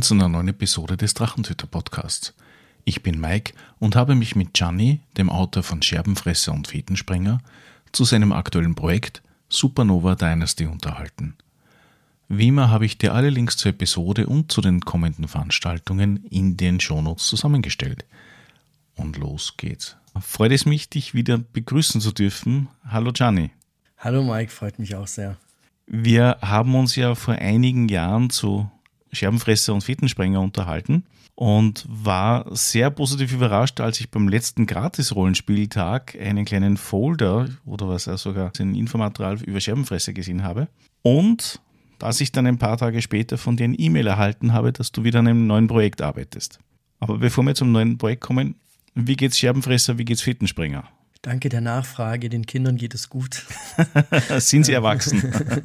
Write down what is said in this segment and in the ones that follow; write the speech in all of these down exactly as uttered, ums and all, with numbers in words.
zu einer neuen Episode des Drachenzüchter Podcasts. Ich bin Mike und habe mich mit Gianni, dem Autor von Scherbenfresser und Fetensprenger, zu seinem aktuellen Projekt Supernova Dynasty unterhalten. Wie immer habe ich dir alle Links zur Episode und zu den kommenden Veranstaltungen in den Shownotes zusammengestellt. Und los geht's. Freut es mich, dich wieder begrüßen zu dürfen. Hallo Gianni. Hallo Mike, freut mich auch sehr. Wir haben uns ja vor einigen Jahren zu Scherbenfresser und Fetensprenger unterhalten und war sehr positiv überrascht, als ich beim letzten Gratis-Rollenspieltag einen kleinen Folder oder was auch sogar ein Infomaterial über Scherbenfresser gesehen habe. Und dass ich dann ein paar Tage später von dir eine E-Mail erhalten habe, dass du wieder an einem neuen Projekt arbeitest. Aber bevor wir zum neuen Projekt kommen, wie geht's Scherbenfresser, wie geht's Fetensprenger? Danke der Nachfrage, den Kindern geht es gut. Sind sie erwachsen?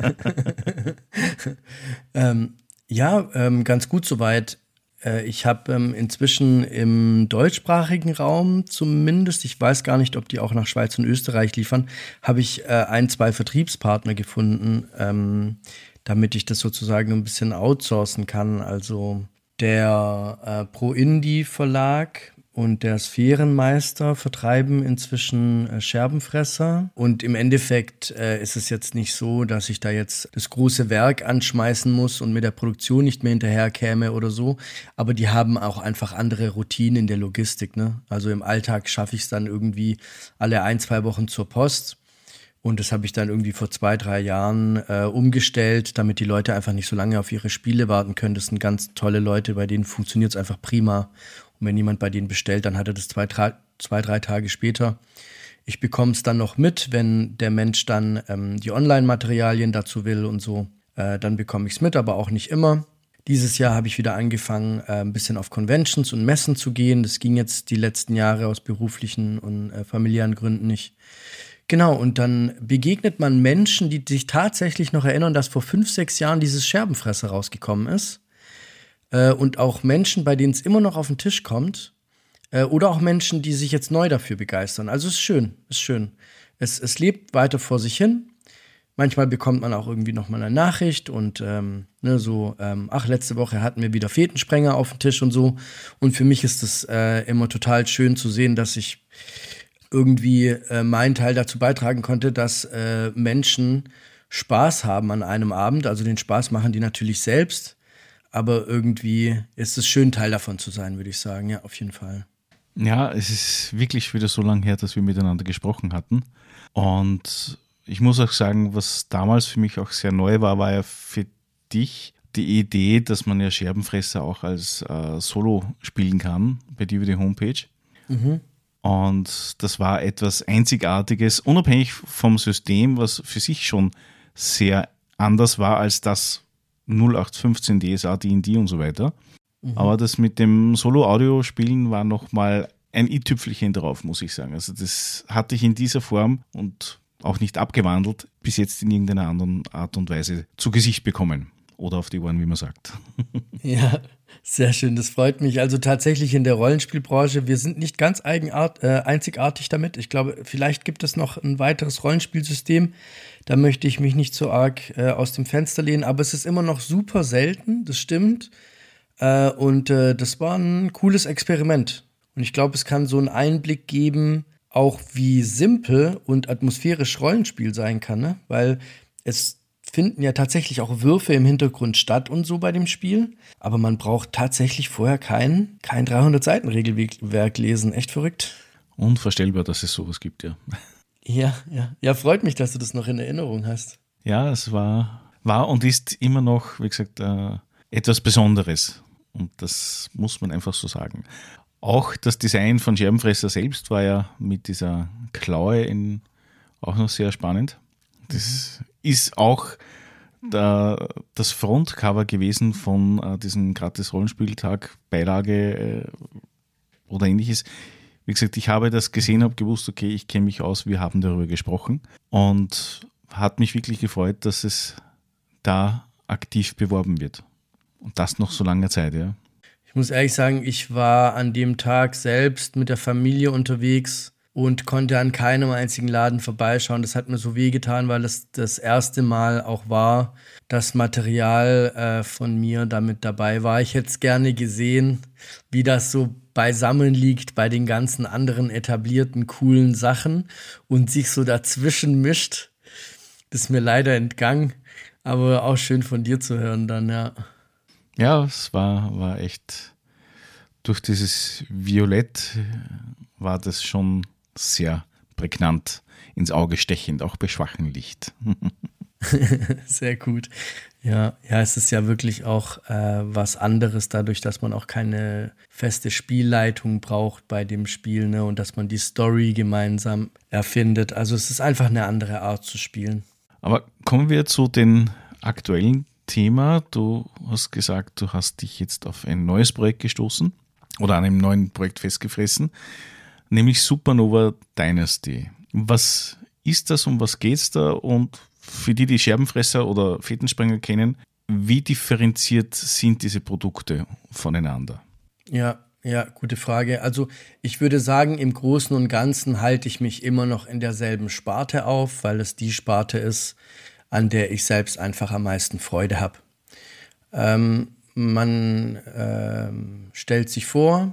ähm, ja, ähm, ganz gut soweit. Äh, ich habe ähm, inzwischen im deutschsprachigen Raum zumindest, ich weiß gar nicht, ob die auch nach Schweiz und Österreich liefern, habe ich äh, ein, zwei Vertriebspartner gefunden, ähm, damit ich das sozusagen ein bisschen outsourcen kann. Also der äh, Pro-Indie-Verlag und der Sphärenmeister vertreiben inzwischen äh, Scherbenfresser. Und im Endeffekt äh, ist es jetzt nicht so, dass ich da jetzt das große Werk anschmeißen muss und mit der Produktion nicht mehr hinterherkäme oder so. Aber die haben auch einfach andere Routinen in der Logistik, ne? Also im Alltag schaffe ich es dann irgendwie alle ein, zwei Wochen zur Post. Und das habe ich dann irgendwie vor zwei, drei Jahren äh, umgestellt, damit die Leute einfach nicht so lange auf ihre Spiele warten können. Das sind ganz tolle Leute, bei denen funktioniert es einfach prima. Und wenn jemand bei denen bestellt, dann hat er das zwei, drei, zwei, drei Tage später. Ich bekomme es dann noch mit, wenn der Mensch dann ähm, die Online-Materialien dazu will und so. Äh, dann bekomme ich es mit, aber auch nicht immer. Dieses Jahr habe ich wieder angefangen, äh, ein bisschen auf Conventions und Messen zu gehen. Das ging jetzt die letzten Jahre aus beruflichen und äh, familiären Gründen nicht. Genau, und dann begegnet man Menschen, die sich tatsächlich noch erinnern, dass vor fünf, sechs Jahren dieses Scherbenfresser rausgekommen ist. Äh, und auch Menschen, bei denen es immer noch auf den Tisch kommt. Äh, oder auch Menschen, die sich jetzt neu dafür begeistern. Also es ist schön, ist schön. Es, es lebt weiter vor sich hin. Manchmal bekommt man auch irgendwie noch mal eine Nachricht und ähm, ne, so, ähm, ach, letzte Woche hatten wir wieder Fetensprenger auf dem Tisch und so. Und für mich ist es äh, immer total schön zu sehen, dass ich irgendwie äh, meinen Teil dazu beitragen konnte, dass äh, Menschen Spaß haben an einem Abend. Also den Spaß machen die natürlich selbst, aber irgendwie ist es schön, Teil davon zu sein, würde ich sagen. Ja, auf jeden Fall. Ja, es ist wirklich wieder so lange her, dass wir miteinander gesprochen hatten. Und ich muss auch sagen, was damals für mich auch sehr neu war, war ja für dich die Idee, dass man ja Scherbenfresser auch als äh, Solo spielen kann bei dir über die Homepage. Mhm. Und das war etwas Einzigartiges, unabhängig vom System, was für sich schon sehr anders war als das null acht fünfzehn D S A, D und D und so weiter. Mhm. Aber das mit dem Solo-Audio-Spielen war nochmal ein i-Tüpfelchen drauf, muss ich sagen. Also das hatte ich in dieser Form und auch nicht abgewandelt, bis jetzt in irgendeiner anderen Art und Weise zu Gesicht bekommen. Oder auf die Ohren, wie man sagt. Ja, sehr schön, das freut mich. Also tatsächlich in der Rollenspielbranche, wir sind nicht ganz eigenart, äh, einzigartig damit. Ich glaube, vielleicht gibt es noch ein weiteres Rollenspielsystem. Da möchte ich mich nicht so arg äh, aus dem Fenster lehnen, aber es ist immer noch super selten, das stimmt. Äh, und äh, das war ein cooles Experiment. Und ich glaube, es kann so einen Einblick geben, auch wie simpel und atmosphärisch Rollenspiel sein kann, ne? Weil es finden ja tatsächlich auch Würfe im Hintergrund statt und so bei dem Spiel. Aber man braucht tatsächlich vorher kein, kein dreihundert-Seiten-Regelwerk lesen. Echt verrückt. Unvorstellbar, dass es sowas gibt, ja. Ja, ja. Ja, freut mich, dass du das noch in Erinnerung hast. Ja, es war, war und ist immer noch, wie gesagt, äh, etwas Besonderes. Und das muss man einfach so sagen. Auch das Design von Scherbenfresser selbst war ja mit dieser Klaue in, auch noch sehr spannend. Das ist auch der, das Frontcover gewesen von äh, diesem Gratis-Rollenspieltag, Beilage äh, oder ähnliches. Wie gesagt, ich habe das gesehen, habe gewusst, okay, ich kenne mich aus, wir haben darüber gesprochen und hat mich wirklich gefreut, dass es da aktiv beworben wird. Und das noch so lange Zeit, ja. Ich muss ehrlich sagen, ich war an dem Tag selbst mit der Familie unterwegs und konnte an keinem einzigen Laden vorbeischauen. Das hat mir so wehgetan, weil es das erste Mal auch war, dass Material äh, von mir damit dabei war. Ich hätte es gerne gesehen, wie das so beisammen liegt bei den ganzen anderen etablierten, coolen Sachen und sich so dazwischen mischt. Das ist mir leider entgangen, aber auch schön von dir zu hören dann, ja. Ja, es war, war echt, durch dieses Violett war das schon sehr prägnant ins Auge stechend, auch bei schwachem Licht. Sehr gut. Ja, ja, es ist ja wirklich auch äh, was anderes, dadurch, dass man auch keine feste Spielleitung braucht bei dem Spiel, ne, und dass man die Story gemeinsam erfindet. Also es ist einfach eine andere Art zu spielen. Aber kommen wir zu den aktuellen Thema. Du hast gesagt, du hast dich jetzt auf ein neues Projekt gestoßen oder an einem neuen Projekt festgefressen, nämlich Supernova Dynasty. Was ist das, um was geht's da? Und für die, die Scherbenfresser oder Fettensprenger kennen, wie differenziert sind diese Produkte voneinander? Ja, ja, gute Frage. Also ich würde sagen, im Großen und Ganzen halte ich mich immer noch in derselben Sparte auf, weil es die Sparte ist, an der ich selbst einfach am meisten Freude habe. Ähm, man ähm, stellt sich vor,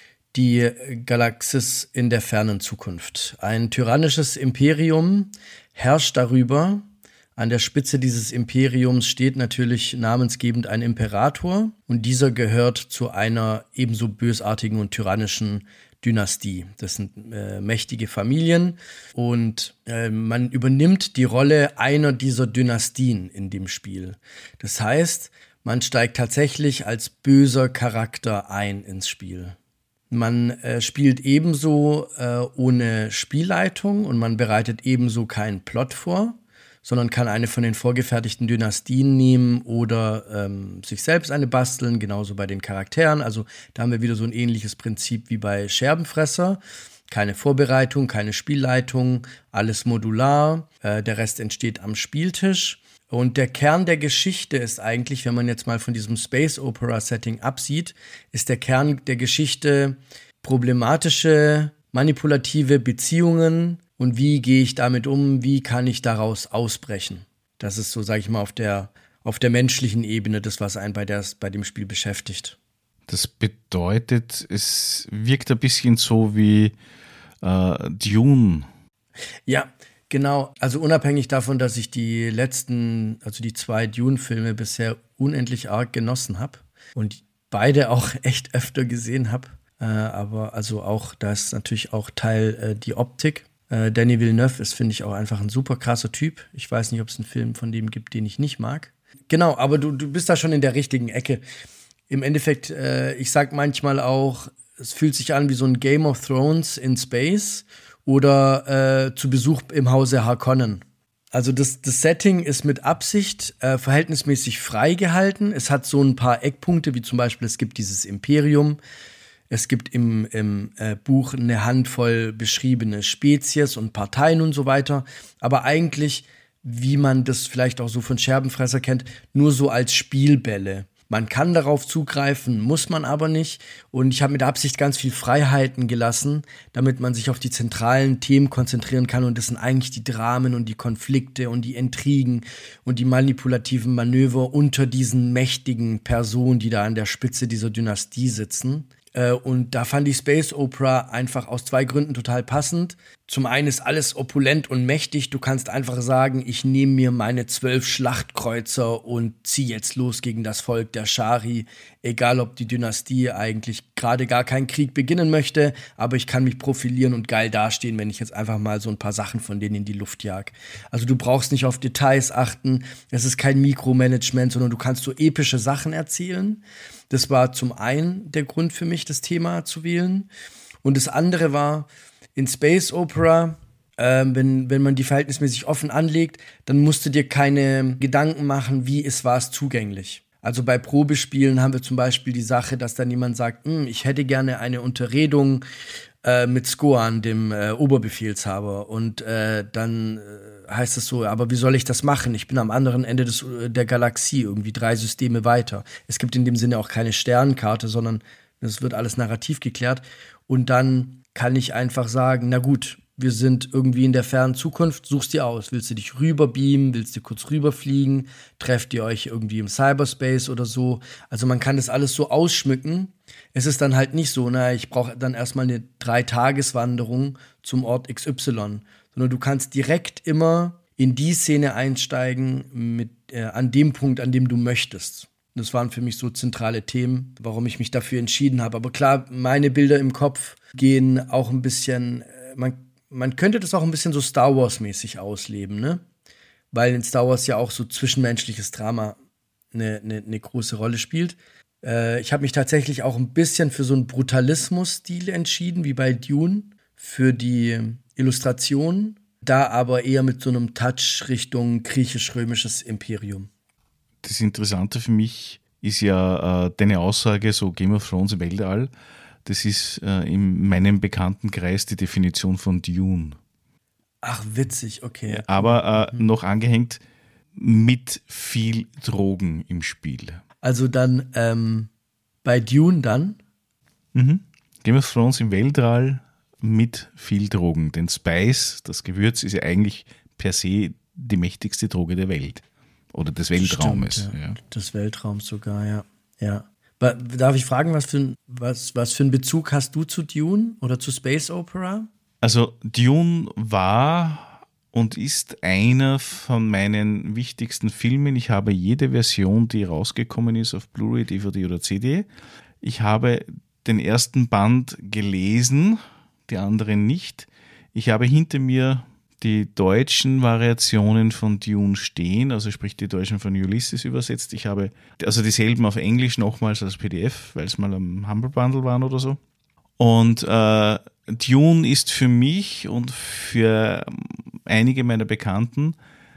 die Galaxis in der fernen Zukunft. Ein tyrannisches Imperium herrscht darüber. An der Spitze dieses Imperiums steht natürlich namensgebend ein Imperator und dieser gehört zu einer ebenso bösartigen und tyrannischen Dynastie. Das sind äh, mächtige Familien und äh, man übernimmt die Rolle einer dieser Dynastien in dem Spiel. Das heißt, man steigt tatsächlich als böser Charakter ein ins Spiel. Man äh, spielt ebenso äh, ohne Spielleitung und man bereitet ebenso keinen Plot vor, sondern kann eine von den vorgefertigten Dynastien nehmen oder ähm, sich selbst eine basteln, genauso bei den Charakteren. Also da haben wir wieder so ein ähnliches Prinzip wie bei Scherbenfresser. Keine Vorbereitung, keine Spielleitung, alles modular. Äh, der Rest entsteht am Spieltisch. Und der Kern der Geschichte ist eigentlich, wenn man jetzt mal von diesem Space Opera Setting absieht, ist der Kern der Geschichte problematische, manipulative Beziehungen. Und wie gehe ich damit um? Wie kann ich daraus ausbrechen? Das ist so, sage ich mal, auf der, auf der menschlichen Ebene das, was einen bei, der, bei dem Spiel beschäftigt. Das bedeutet, es wirkt ein bisschen so wie äh, Dune. Ja, genau. Also unabhängig davon, dass ich die letzten, also die zwei Dune-Filme bisher unendlich arg genossen habe und beide auch echt öfter gesehen habe. Äh, aber also auch, da ist natürlich auch Teil äh, die Optik. Äh, Denis Villeneuve ist, finde ich, auch einfach ein super krasser Typ. Ich weiß nicht, ob es einen Film von dem gibt, den ich nicht mag. Genau, aber du, du bist da schon in der richtigen Ecke. Im Endeffekt, äh, ich sag manchmal auch, es fühlt sich an wie so ein Game of Thrones in Space oder äh, zu Besuch im Hause Harkonnen. Also das, das Setting ist mit Absicht äh, verhältnismäßig frei gehalten. Es hat so ein paar Eckpunkte, wie zum Beispiel, es gibt dieses Imperium. Es gibt im, im äh, Buch eine Handvoll beschriebene Spezies und Parteien und so weiter. Aber eigentlich, wie man das vielleicht auch so von Scherbenfresser kennt, nur so als Spielbälle. Man kann darauf zugreifen, muss man aber nicht. Und ich habe mit Absicht ganz viel Freiheiten gelassen, damit man sich auf die zentralen Themen konzentrieren kann. Und das sind eigentlich die Dramen und die Konflikte und die Intrigen und die manipulativen Manöver unter diesen mächtigen Personen, die da an der Spitze dieser Dynastie sitzen. Und da fand ich Space Opera einfach aus zwei Gründen total passend. Zum einen ist alles opulent und mächtig. Du kannst einfach sagen, ich nehme mir meine zwölf Schlachtkreuzer und ziehe jetzt los gegen das Volk der Shari. Egal, ob die Dynastie eigentlich gerade gar keinen Krieg beginnen möchte, aber ich kann mich profilieren und geil dastehen, wenn ich jetzt einfach mal so ein paar Sachen von denen in die Luft jag. Also du brauchst nicht auf Details achten. Es ist kein Mikromanagement, sondern du kannst so epische Sachen erzählen. Das war zum einen der Grund für mich, das Thema zu wählen. Und das andere war, in Space Opera, äh, wenn, wenn man die verhältnismäßig offen anlegt, dann musst du dir keine Gedanken machen, wie ist was zugänglich. Also bei Probespielen haben wir zum Beispiel die Sache, dass dann jemand sagt, ich hätte gerne eine Unterredung äh, mit Skoan, dem äh, Oberbefehlshaber. Und äh, dann äh, heißt es so, aber wie soll ich das machen? Ich bin am anderen Ende des, der Galaxie, irgendwie drei Systeme weiter. Es gibt in dem Sinne auch keine Sternenkarte, sondern es wird alles narrativ geklärt. Und dann kann ich einfach sagen, na gut, wir sind irgendwie in der fernen Zukunft, suchst dir aus. Willst du dich rüberbeamen, willst du kurz rüberfliegen, trefft ihr euch irgendwie im Cyberspace oder so. Also man kann das alles so ausschmücken. Es ist dann halt nicht so, na, ich brauche dann erstmal eine Drei-Tages-Wanderung zum Ort X Y, sondern du kannst direkt immer in die Szene einsteigen mit, äh, an dem Punkt, an dem du möchtest. Das waren für mich so zentrale Themen, warum ich mich dafür entschieden habe. Aber klar, meine Bilder im Kopf gehen auch ein bisschen, äh, man Man könnte das auch ein bisschen so Star Wars-mäßig ausleben, ne? Weil in Star Wars ja auch so zwischenmenschliches Drama eine, eine, eine große Rolle spielt. Äh, ich habe mich tatsächlich auch ein bisschen für so einen Brutalismus-Stil entschieden, wie bei Dune, für die Illustration, da aber eher mit so einem Touch Richtung griechisch-römisches Imperium. Das Interessante für mich ist ja äh, deine Aussage, so Game of Thrones im Weltall. Das ist äh, in meinem Bekanntenkreis die Definition von Dune. Ach, witzig, okay. Aber äh, mhm. noch angehängt mit viel Drogen im Spiel. Also dann ähm, bei Dune dann? Mhm. Game of Thrones im Weltall mit viel Drogen. Denn Spice, das Gewürz, ist ja eigentlich per se die mächtigste Droge der Welt. Oder des Weltraumes. Stimmt, ja. Ja. Des Weltraums sogar, ja. Ja. Darf ich fragen, was für, ein, was, was für einen Bezug hast du zu Dune oder zu Space Opera? Also Dune war und ist einer von meinen wichtigsten Filmen. Ich habe jede Version, die rausgekommen ist, auf Blu-ray, D V D oder C D. Ich habe den ersten Band gelesen, die anderen nicht. Ich habe hinter mir die deutschen Variationen von Dune stehen, also sprich die deutschen von Ulysses übersetzt. Ich habe also dieselben auf Englisch nochmals als P D F, weil es mal am Humble Bundle waren oder so. Und äh, Dune ist für mich und für einige meiner Bekannten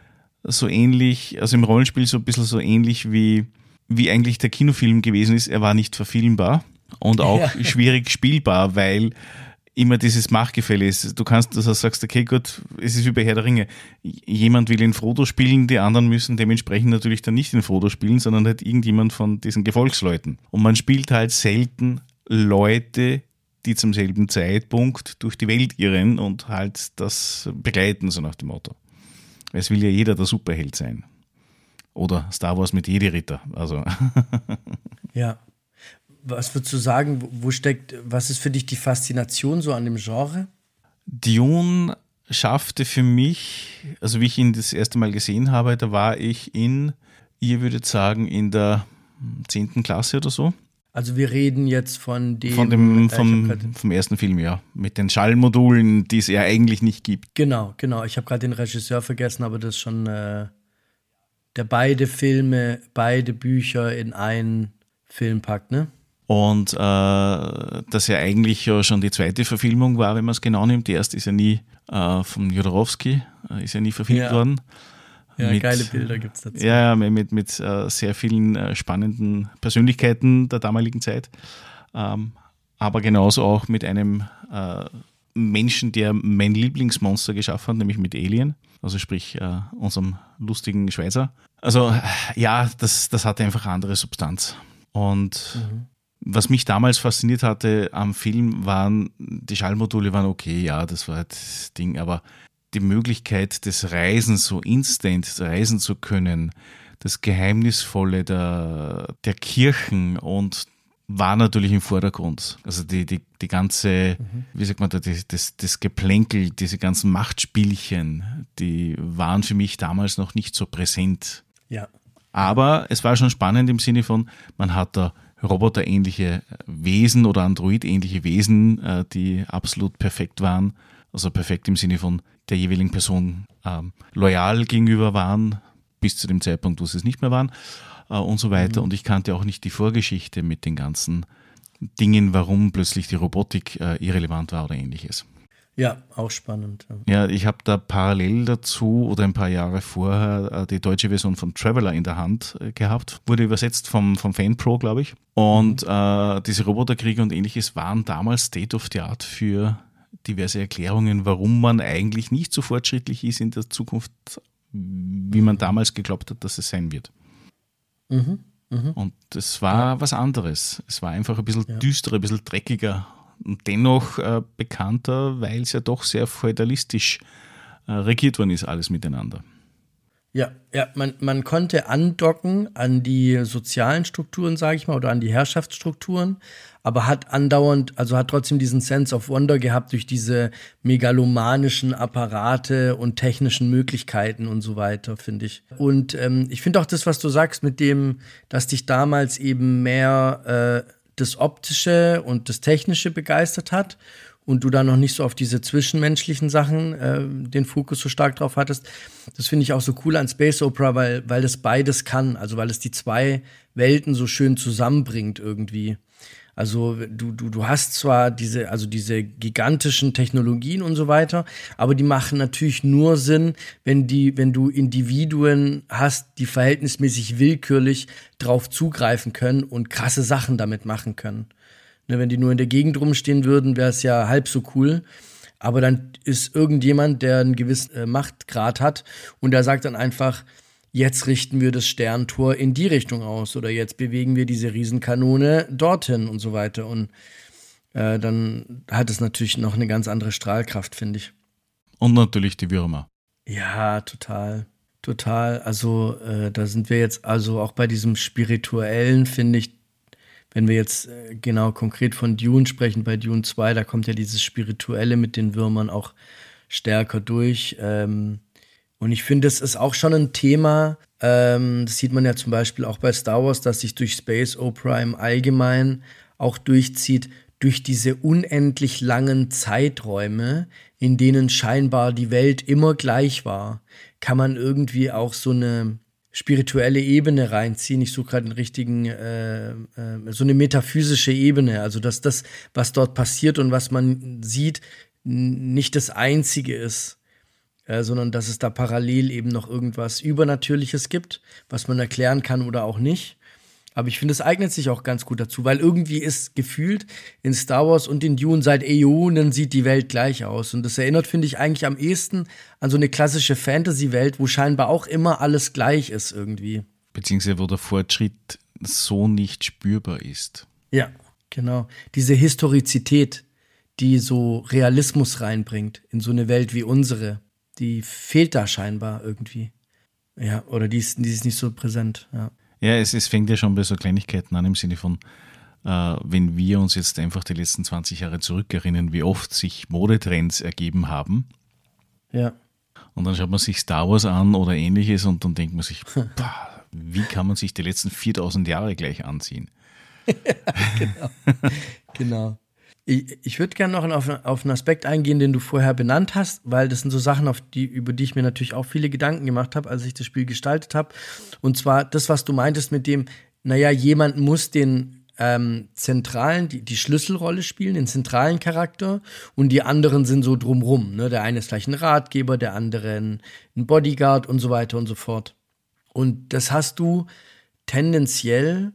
so ähnlich, also im Rollenspiel so ein bisschen so ähnlich wie, wie eigentlich der Kinofilm gewesen ist. Er war nicht verfilmbar und auch ja. schwierig spielbar, weil immer dieses Machtgefälle ist. Du kannst, du sagst, okay, gut, es ist wie bei Herr der Ringe. Jemand will in Frodo spielen, die anderen müssen dementsprechend natürlich dann nicht in Frodo spielen, sondern halt irgendjemand von diesen Gefolgsleuten. Und man spielt halt selten Leute, die zum selben Zeitpunkt durch die Welt irren und halt das begleiten, so nach dem Motto. Es will ja jeder der Superheld sein. Oder Star Wars mit Jedi-Ritter. Also. Ja. Was würdest du sagen, wo steckt, was ist für dich die Faszination so an dem Genre? Dune schaffte für mich, also wie ich ihn das erste Mal gesehen habe, da war ich in, ihr würdet sagen, in der zehnten Klasse oder so. Also wir reden jetzt von dem... Von dem vom, vom ersten Film, ja. Mit den Schallmodulen, die es ja eigentlich nicht gibt. Genau, genau. Ich habe gerade den Regisseur vergessen, aber das ist schon äh, der beide Filme, beide Bücher in einen Film packt, ne? Und äh, das ja eigentlich ja schon die zweite Verfilmung war, wenn man es genau nimmt. Die erste ist ja nie äh, von Jodorowsky, äh, ist ja nie verfilmt ja. worden. Ja, mit, geile Bilder gibt es dazu. Ja, mit, mit, mit äh, sehr vielen äh, spannenden Persönlichkeiten der damaligen Zeit. Ähm, aber genauso auch mit einem äh, Menschen, der mein Lieblingsmonster geschaffen hat, nämlich mit Alien. Also sprich äh, unserem lustigen Schweizer. Also ja, das, das hatte einfach andere Substanz. Und mhm. was mich damals fasziniert hatte am Film, waren, die Schallmodule waren okay, ja, das war halt das Ding, aber die Möglichkeit des Reisens, so instant reisen zu können, das Geheimnisvolle der, der Kirchen und war natürlich im Vordergrund. Also die, die, die ganze, mhm. wie sagt man da, die, das, das Geplänkel, diese ganzen Machtspielchen, die waren für mich damals noch nicht so präsent. Ja. Aber es war schon spannend im Sinne von, man hat da roboterähnliche Wesen oder androidähnliche Wesen, die absolut perfekt waren. Also perfekt im Sinne von der jeweiligen Person ähm, loyal gegenüber waren, bis zu dem Zeitpunkt, wo sie es nicht mehr waren äh, und so weiter. Mhm. Und ich kannte auch nicht die Vorgeschichte mit den ganzen Dingen, warum plötzlich die Robotik äh, irrelevant war oder ähnliches. Ja, auch spannend. Ja, ich habe da parallel dazu oder ein paar Jahre vorher äh, die deutsche Version von Traveler in der Hand äh, gehabt. Wurde übersetzt vom, vom FanPro, glaube ich. Und mhm. äh, diese Roboterkriege und ähnliches waren damals State of the Art für diverse Erklärungen, warum man eigentlich nicht so fortschrittlich ist in der Zukunft, wie man damals geglaubt hat, dass es sein wird. Mhm. Mhm. Und es war ja. was anderes. Es war einfach ein bisschen ja. düsterer, ein bisschen dreckiger. und dennoch äh, bekannter, weil es ja doch sehr feudalistisch äh, regiert worden ist, alles miteinander. Ja, ja, man, man konnte andocken an die sozialen Strukturen, sage ich mal, oder an die Herrschaftsstrukturen, aber hat andauernd, also hat trotzdem diesen Sense of Wonder gehabt durch diese megalomanischen Apparate und technischen Möglichkeiten und so weiter, finde ich. Und ähm, ich finde auch das, was du sagst, mit dem, dass dich damals eben mehr äh, das Optische und das Technische begeistert hat und du da noch nicht so auf diese zwischenmenschlichen Sachen äh, den Fokus so stark drauf hattest. Das finde ich auch so cool an Space Opera, weil, weil das beides kann, also weil es die zwei Welten so schön zusammenbringt irgendwie. Also du, du, du hast zwar diese, also diese gigantischen Technologien und so weiter, aber die machen natürlich nur Sinn, wenn die, wenn du Individuen hast, die verhältnismäßig willkürlich drauf zugreifen können und krasse Sachen damit machen können. Ne, wenn die nur in der Gegend rumstehen würden, wäre es ja halb so cool. Aber dann ist irgendjemand, der einen gewissen äh, Machtgrad hat und der sagt dann einfach, jetzt richten wir das Sterntor in die Richtung aus oder jetzt bewegen wir diese Riesenkanone dorthin und so weiter. Und äh, dann hat es natürlich noch eine ganz andere Strahlkraft, finde ich. Und natürlich die Würmer. Ja, total. Total. Also äh, da sind wir jetzt also auch bei diesem Spirituellen, finde ich, wenn wir jetzt äh, genau konkret von Dune sprechen, bei Dune zwei, da kommt ja dieses Spirituelle mit den Würmern auch stärker durch. Ähm, Und ich finde, es ist auch schon ein Thema, ähm, das sieht man ja zum Beispiel auch bei Star Wars, dass sich durch Space Opera im Allgemeinen auch durchzieht, durch diese unendlich langen Zeiträume, in denen scheinbar die Welt immer gleich war, kann man irgendwie auch so eine spirituelle Ebene reinziehen. Ich suche gerade den richtigen, äh, äh, so eine metaphysische Ebene, also dass das, was dort passiert und was man sieht, n- nicht das Einzige ist. Äh, sondern dass es da parallel eben noch irgendwas Übernatürliches gibt, was man erklären kann oder auch nicht. Aber ich finde, es eignet sich auch ganz gut dazu, weil irgendwie ist gefühlt in Star Wars und in Dune seit Äonen sieht die Welt gleich aus. Und das erinnert, finde ich, eigentlich am ehesten an so eine klassische Fantasy-Welt, wo scheinbar auch immer alles gleich ist irgendwie. Beziehungsweise wo der Fortschritt so nicht spürbar ist. Ja, genau. Diese Historizität, die so Realismus reinbringt in so eine Welt wie unsere. Die fehlt da scheinbar irgendwie. Ja, oder die ist, die ist nicht so präsent, ja. Ja, es, es fängt ja schon bei so Kleinigkeiten an, im Sinne von, äh, wenn wir uns jetzt einfach die letzten zwanzig Jahre zurückerinnern, wie oft sich Modetrends ergeben haben. Ja. Und dann schaut man sich Star Wars an oder ähnliches und dann denkt man sich, boah, wie kann man sich die letzten viertausend Jahre gleich anziehen? Genau. Genau. Ich, ich würde gerne noch auf, auf einen Aspekt eingehen, den du vorher benannt hast, weil das sind so Sachen, auf die, über die ich mir natürlich auch viele Gedanken gemacht habe, als ich das Spiel gestaltet habe. Und zwar das, was du meintest mit dem, naja, jemand muss den ähm, zentralen, die, die Schlüsselrolle spielen, den zentralen Charakter und die anderen sind so drumrum. Ne? Der eine ist gleich ein Ratgeber, der andere ein, ein Bodyguard und so weiter und so fort. Und das hast du tendenziell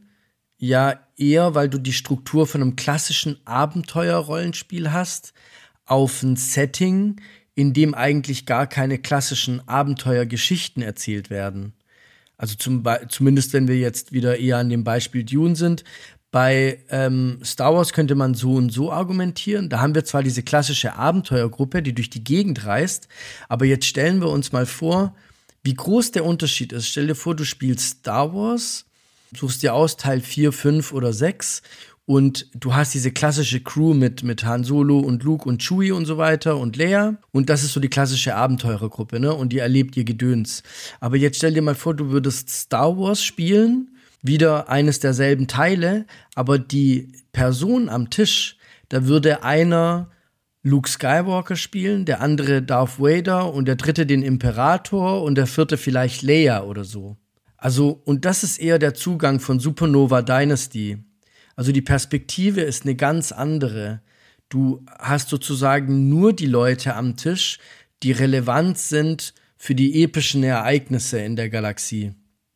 ja eher, weil du die Struktur von einem klassischen Abenteuerrollenspiel hast, auf ein Setting, in dem eigentlich gar keine klassischen Abenteuergeschichten erzählt werden. Also zum Be- zumindest, wenn wir jetzt wieder eher an dem Beispiel Dune sind. Bei ähm, Star Wars könnte man so und so argumentieren. Da haben wir zwar diese klassische Abenteuergruppe, die durch die Gegend reist, aber jetzt stellen wir uns mal vor, wie groß der Unterschied ist. Stell dir vor, du spielst Star Wars, suchst dir aus Teil vier, fünf oder sechs und du hast diese klassische Crew mit, mit Han Solo und Luke und Chewie und so weiter und Leia und das ist so die klassische Abenteurergruppe, ne? Und die erlebt ihr Gedöns. Aber jetzt stell dir mal vor, du würdest Star Wars spielen, wieder eines derselben Teile, aber die Person am Tisch, da würde einer Luke Skywalker spielen, der andere Darth Vader und der dritte den Imperator und der vierte vielleicht Leia oder so. Also, und das ist eher der Zugang von Supernova Dynasty. Also die Perspektive ist eine ganz andere. Du hast sozusagen nur die Leute am Tisch, die relevant sind für die epischen Ereignisse in der Galaxie.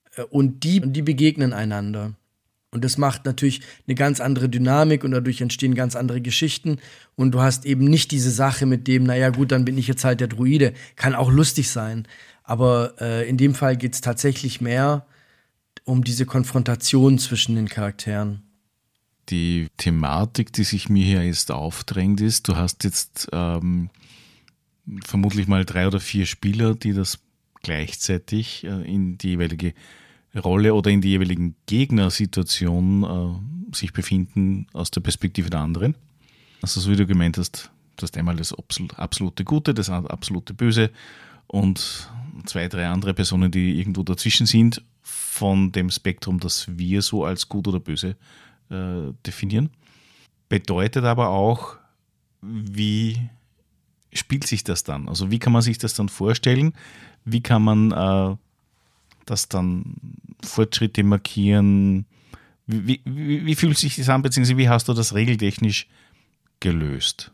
Und die, die begegnen einander. Und das macht natürlich eine ganz andere Dynamik und dadurch entstehen ganz andere Geschichten. Und du hast eben nicht diese Sache mit dem, naja gut, dann bin ich jetzt halt der Druide. Kann auch lustig sein. Aber äh, in dem Fall geht es tatsächlich mehr um diese Konfrontation zwischen den Charakteren. Die Thematik, die sich mir hier jetzt aufdrängt, ist, du hast jetzt ähm, vermutlich mal drei oder vier Spieler, die das gleichzeitig äh, in die jeweilige Rolle oder in die jeweiligen Gegnersituation äh, sich befinden aus der Perspektive der anderen. Also so wie du gemeint hast, du hast einmal das absolute Gute, das absolute Böse und zwei, drei andere Personen, die irgendwo dazwischen sind von dem Spektrum, das wir so als gut oder böse äh, definieren. Bedeutet aber auch, wie spielt sich das dann? Also wie kann man sich das dann vorstellen? Wie kann man äh, das dann Fortschritte markieren? Wie, wie, wie fühlt sich das an, beziehungsweise wie hast du das regeltechnisch gelöst?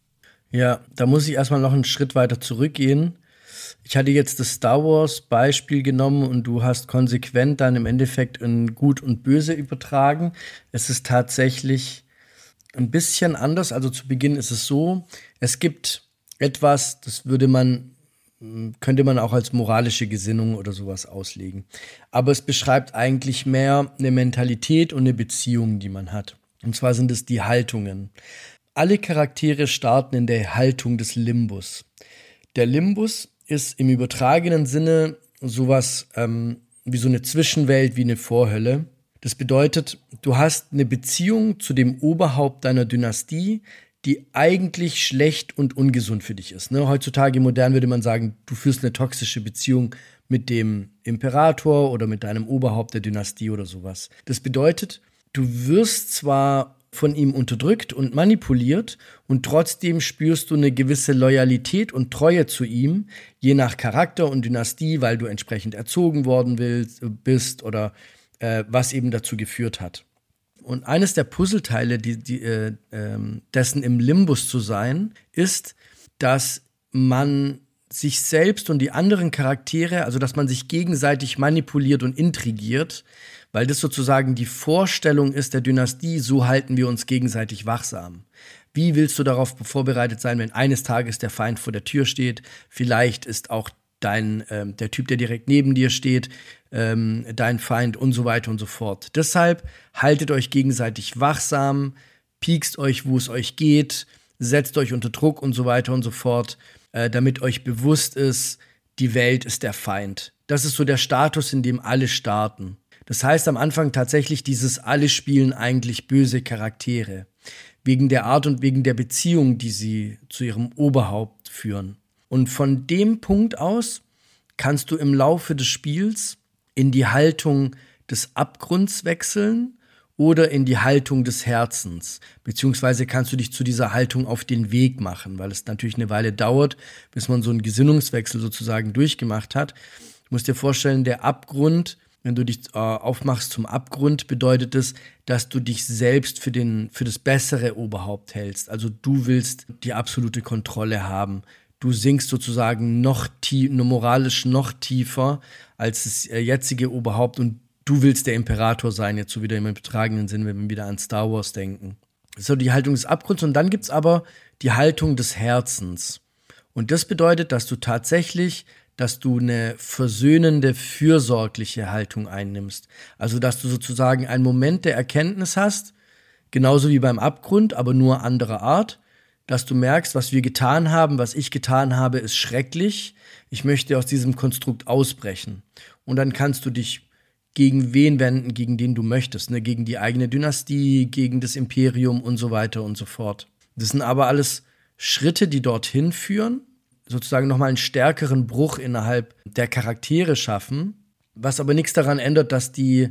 Ja, da muss ich erstmal noch einen Schritt weiter zurückgehen. Ich hatte jetzt das Star Wars Beispiel genommen und du hast konsequent dann im Endeffekt in Gut und Böse übertragen. Es ist tatsächlich ein bisschen anders. Also zu Beginn ist es so, es gibt etwas, das würde man, könnte man auch als moralische Gesinnung oder sowas auslegen. Aber es beschreibt eigentlich mehr eine Mentalität und eine Beziehung, die man hat. Und zwar sind es die Haltungen. Alle Charaktere starten in der Haltung des Limbus. Der Limbus ist im übertragenen Sinne sowas ähm, wie so eine Zwischenwelt, wie eine Vorhölle. Das bedeutet, du hast eine Beziehung zu dem Oberhaupt deiner Dynastie, die eigentlich schlecht und ungesund für dich ist. Ne? Heutzutage modern würde man sagen, du führst eine toxische Beziehung mit dem Imperator oder mit deinem Oberhaupt der Dynastie oder sowas. Das bedeutet, du wirst zwar von ihm unterdrückt und manipuliert und trotzdem spürst du eine gewisse Loyalität und Treue zu ihm, je nach Charakter und Dynastie, weil du entsprechend erzogen worden willst, bist oder äh, was eben dazu geführt hat. Und eines der Puzzleteile, die, die, äh, äh, dessen im Limbus zu sein, ist, dass man sich selbst und die anderen Charaktere, also dass man sich gegenseitig manipuliert und intrigiert, weil das sozusagen die Vorstellung ist der Dynastie, so halten wir uns gegenseitig wachsam. Wie willst du darauf vorbereitet sein, wenn eines Tages der Feind vor der Tür steht? Vielleicht ist auch dein, ähm, der Typ, der direkt neben dir steht, ähm, dein Feind und so weiter und so fort. Deshalb haltet euch gegenseitig wachsam, piekst euch, wo es euch geht, setzt euch unter Druck und so weiter und so fort, äh, damit euch bewusst ist, die Welt ist der Feind. Das ist so der Status, in dem alle starten. Das heißt am Anfang tatsächlich dieses alle spielen eigentlich böse Charaktere. Wegen der Art und wegen der Beziehung, die sie zu ihrem Oberhaupt führen. Und von dem Punkt aus kannst du im Laufe des Spiels in die Haltung des Abgrunds wechseln oder in die Haltung des Herzens. Beziehungsweise kannst du dich zu dieser Haltung auf den Weg machen, weil es natürlich eine Weile dauert, bis man so einen Gesinnungswechsel sozusagen durchgemacht hat. Du musst dir vorstellen, der Abgrund, wenn du dich äh, aufmachst zum Abgrund, bedeutet es, dass du dich selbst für, den, für das bessere Oberhaupt hältst. Also du willst die absolute Kontrolle haben. Du sinkst sozusagen noch tie- moralisch noch tiefer als das äh, jetzige Oberhaupt und du willst der Imperator sein, jetzt so wieder im übertragenen Sinn, wenn wir wieder an Star Wars denken. Das ist so die Haltung des Abgrunds und dann gibt es aber die Haltung des Herzens. Und das bedeutet, dass du tatsächlich dass du eine versöhnende, fürsorgliche Haltung einnimmst. Also, dass du sozusagen einen Moment der Erkenntnis hast, genauso wie beim Abgrund, aber nur anderer Art, dass du merkst, was wir getan haben, was ich getan habe, ist schrecklich. Ich möchte aus diesem Konstrukt ausbrechen. Und dann kannst du dich gegen wen wenden, gegen den du möchtest, ne? Gegen die eigene Dynastie, gegen das Imperium und so weiter und so fort. Das sind aber alles Schritte, die dorthin führen, sozusagen nochmal einen stärkeren Bruch innerhalb der Charaktere schaffen, was aber nichts daran ändert, dass die,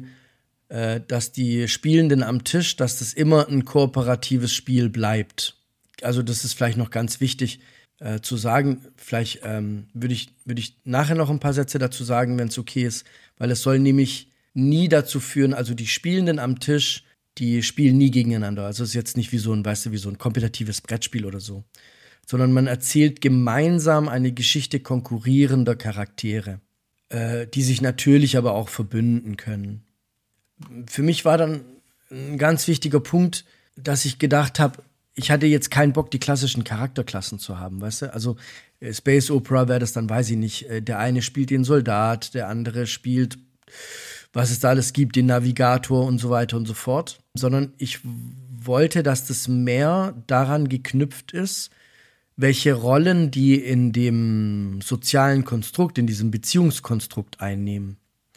äh, dass die Spielenden am Tisch, dass das immer ein kooperatives Spiel bleibt. Also das ist vielleicht noch ganz wichtig äh, zu sagen. Vielleicht ähm, würde ich, würd ich nachher noch ein paar Sätze dazu sagen, wenn es okay ist, weil es soll nämlich nie dazu führen, also die Spielenden am Tisch, die spielen nie gegeneinander. Also es ist jetzt nicht wie so ein, weißt du, wie so ein kompetitives Brettspiel oder so, sondern man erzählt gemeinsam eine Geschichte konkurrierender Charaktere, äh, die sich natürlich aber auch verbünden können. Für mich war dann ein ganz wichtiger Punkt, dass ich gedacht habe, ich hatte jetzt keinen Bock, die klassischen Charakterklassen zu haben, weißt du? Also äh, Space Opera wäre das dann, weiß ich nicht, äh, der eine spielt den Soldat, der andere spielt, was es da alles gibt, den Navigator und so weiter und so fort, sondern ich wollte, dass das mehr daran geknüpft ist, welche Rollen die in dem sozialen Konstrukt, in diesem Beziehungskonstrukt einnehmen.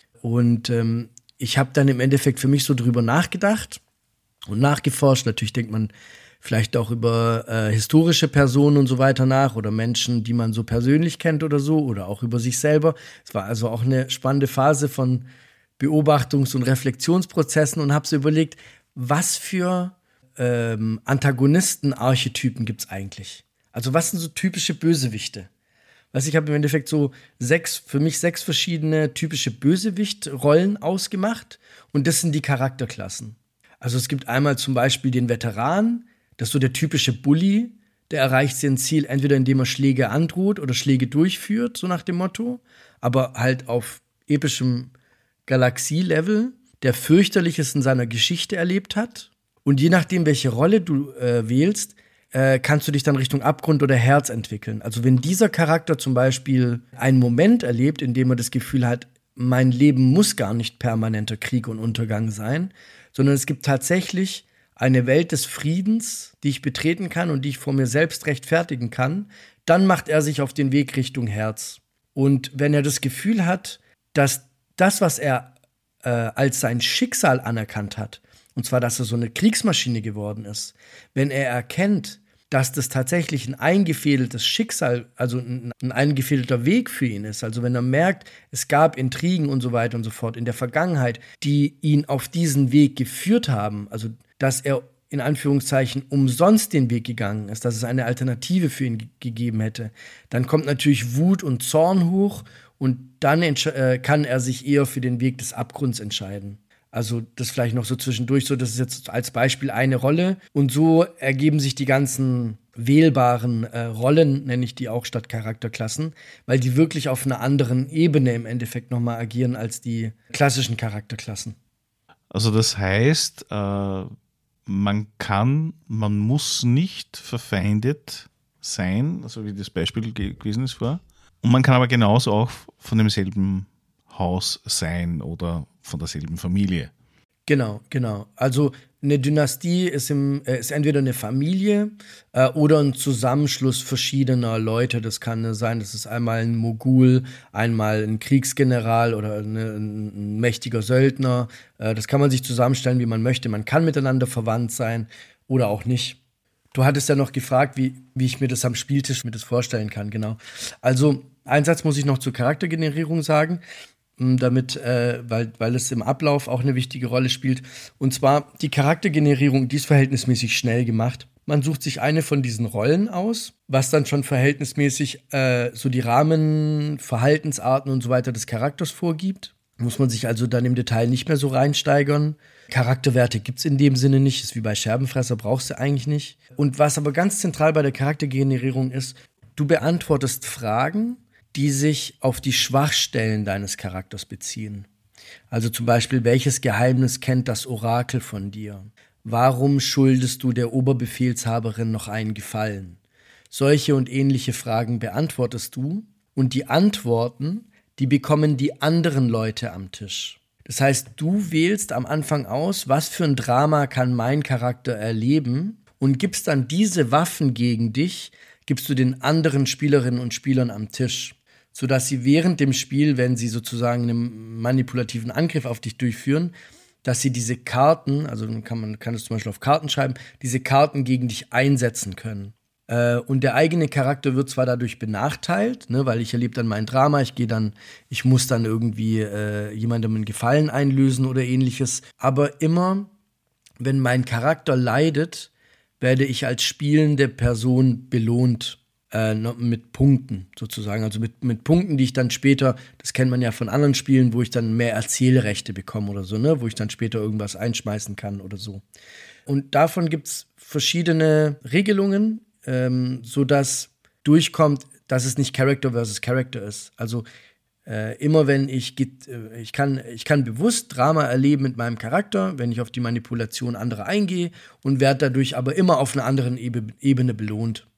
Und ähm, ich habe dann im Endeffekt für mich so drüber nachgedacht und nachgeforscht. Natürlich denkt man vielleicht auch über äh, historische Personen und so weiter nach oder Menschen, die man so persönlich kennt oder so oder auch über sich selber. Es war also auch eine spannende Phase von Beobachtungs- und Reflexionsprozessen und habe so überlegt, was für ähm, Antagonisten-Archetypen gibt es eigentlich? Also was sind so typische Bösewichte? Was ich habe im Endeffekt so sechs, für mich sechs verschiedene typische Bösewicht-Rollen ausgemacht und das sind die Charakterklassen. Also es gibt einmal zum Beispiel den Veteran, das ist so der typische Bully, der erreicht sein Ziel entweder indem er Schläge androht oder Schläge durchführt, so nach dem Motto, aber halt auf epischem Galaxie-Level, der fürchterliches in seiner Geschichte erlebt hat. Und je nachdem, welche Rolle du äh, wählst, äh, kannst du dich dann Richtung Abgrund oder Herz entwickeln. Also wenn dieser Charakter zum Beispiel einen Moment erlebt, in dem er das Gefühl hat, mein Leben muss gar nicht permanenter Krieg und Untergang sein, sondern es gibt tatsächlich eine Welt des Friedens, die ich betreten kann und die ich vor mir selbst rechtfertigen kann, dann macht er sich auf den Weg Richtung Herz. Und wenn er das Gefühl hat, dass das, was er äh, als sein Schicksal anerkannt hat, und zwar, dass er so eine Kriegsmaschine geworden ist, wenn er erkennt, dass das tatsächlich ein eingefädeltes Schicksal, also ein, ein eingefädelter Weg für ihn ist, also wenn er merkt, es gab Intrigen und so weiter und so fort in der Vergangenheit, die ihn auf diesen Weg geführt haben, also dass er in Anführungszeichen umsonst den Weg gegangen ist, dass es eine Alternative für ihn ge- gegeben hätte, dann kommt natürlich Wut und Zorn hoch und dann entsch- äh, kann er sich eher für den Weg des Abgrunds entscheiden. Also das vielleicht noch so zwischendurch, so das ist jetzt als Beispiel eine Rolle. Und so ergeben sich die ganzen wählbaren äh, Rollen, nenne ich die auch, statt Charakterklassen, weil die wirklich auf einer anderen Ebene im Endeffekt nochmal agieren als die klassischen Charakterklassen. Also das heißt, äh, man kann, man muss nicht verfeindet sein, also wie das Beispiel ge- gewesen ist vorher. Und man kann aber genauso auch von demselben Haus sein oder von derselben Familie. Genau, genau. Also eine Dynastie ist, im, äh, ist entweder eine Familie äh, oder ein Zusammenschluss verschiedener Leute. Das kann sein, das ist einmal ein Mogul, einmal ein Kriegsgeneral oder eine, ein, ein mächtiger Söldner. Äh, das kann man sich zusammenstellen, wie man möchte. Man kann miteinander verwandt sein oder auch nicht. Du hattest ja noch gefragt, wie, wie ich mir das am Spieltisch mir das vorstellen kann, genau. Also, einen Satz muss ich noch zur Charaktergenerierung sagen, damit, äh, weil, weil es im Ablauf auch eine wichtige Rolle spielt. Und zwar die Charaktergenerierung, die ist verhältnismäßig schnell gemacht. Man sucht sich eine von diesen Rollen aus, was dann schon verhältnismäßig äh, so die Rahmen, Verhaltensarten und so weiter des Charakters vorgibt. Muss man sich also dann im Detail nicht mehr so reinsteigern. Charakterwerte gibt es in dem Sinne nicht, ist wie bei Scherbenfresser, brauchst du eigentlich nicht. Und was aber ganz zentral bei der Charaktergenerierung ist, du beantwortest Fragen, die sich auf die Schwachstellen deines Charakters beziehen. Also zum Beispiel, welches Geheimnis kennt das Orakel von dir? Warum schuldest du der Oberbefehlshaberin noch einen Gefallen? Solche und ähnliche Fragen beantwortest du und die Antworten, die bekommen die anderen Leute am Tisch. Das heißt, du wählst am Anfang aus, was für ein Drama kann mein Charakter erleben und gibst dann diese Waffen gegen dich, gibst du den anderen Spielerinnen und Spielern am Tisch, sodass sie während dem Spiel, wenn sie sozusagen einen manipulativen Angriff auf dich durchführen, dass sie diese Karten, also kann man kann es zum Beispiel auf Karten schreiben, diese Karten gegen dich einsetzen können. Äh, und der eigene Charakter wird zwar dadurch benachteilt, ne, weil ich erlebe dann mein Drama, ich gehe dann, ich muss dann irgendwie äh, jemandem einen Gefallen einlösen oder ähnliches, aber immer, wenn mein Charakter leidet, werde ich als spielende Person belohnt. Mit Punkten sozusagen, also mit, mit Punkten, die ich dann später, das kennt man ja von anderen Spielen, wo ich dann mehr Erzählrechte bekomme oder so, ne, wo ich dann später irgendwas einschmeißen kann oder so. Und davon gibt es verschiedene Regelungen, ähm, sodass durchkommt, dass es nicht Character versus Character ist. Also äh, immer wenn ich, äh, ich kann, ich kann bewusst Drama erleben mit meinem Charakter, wenn ich auf die Manipulation anderer eingehe und werde dadurch aber immer auf einer anderen Ebe- Ebene belohnt.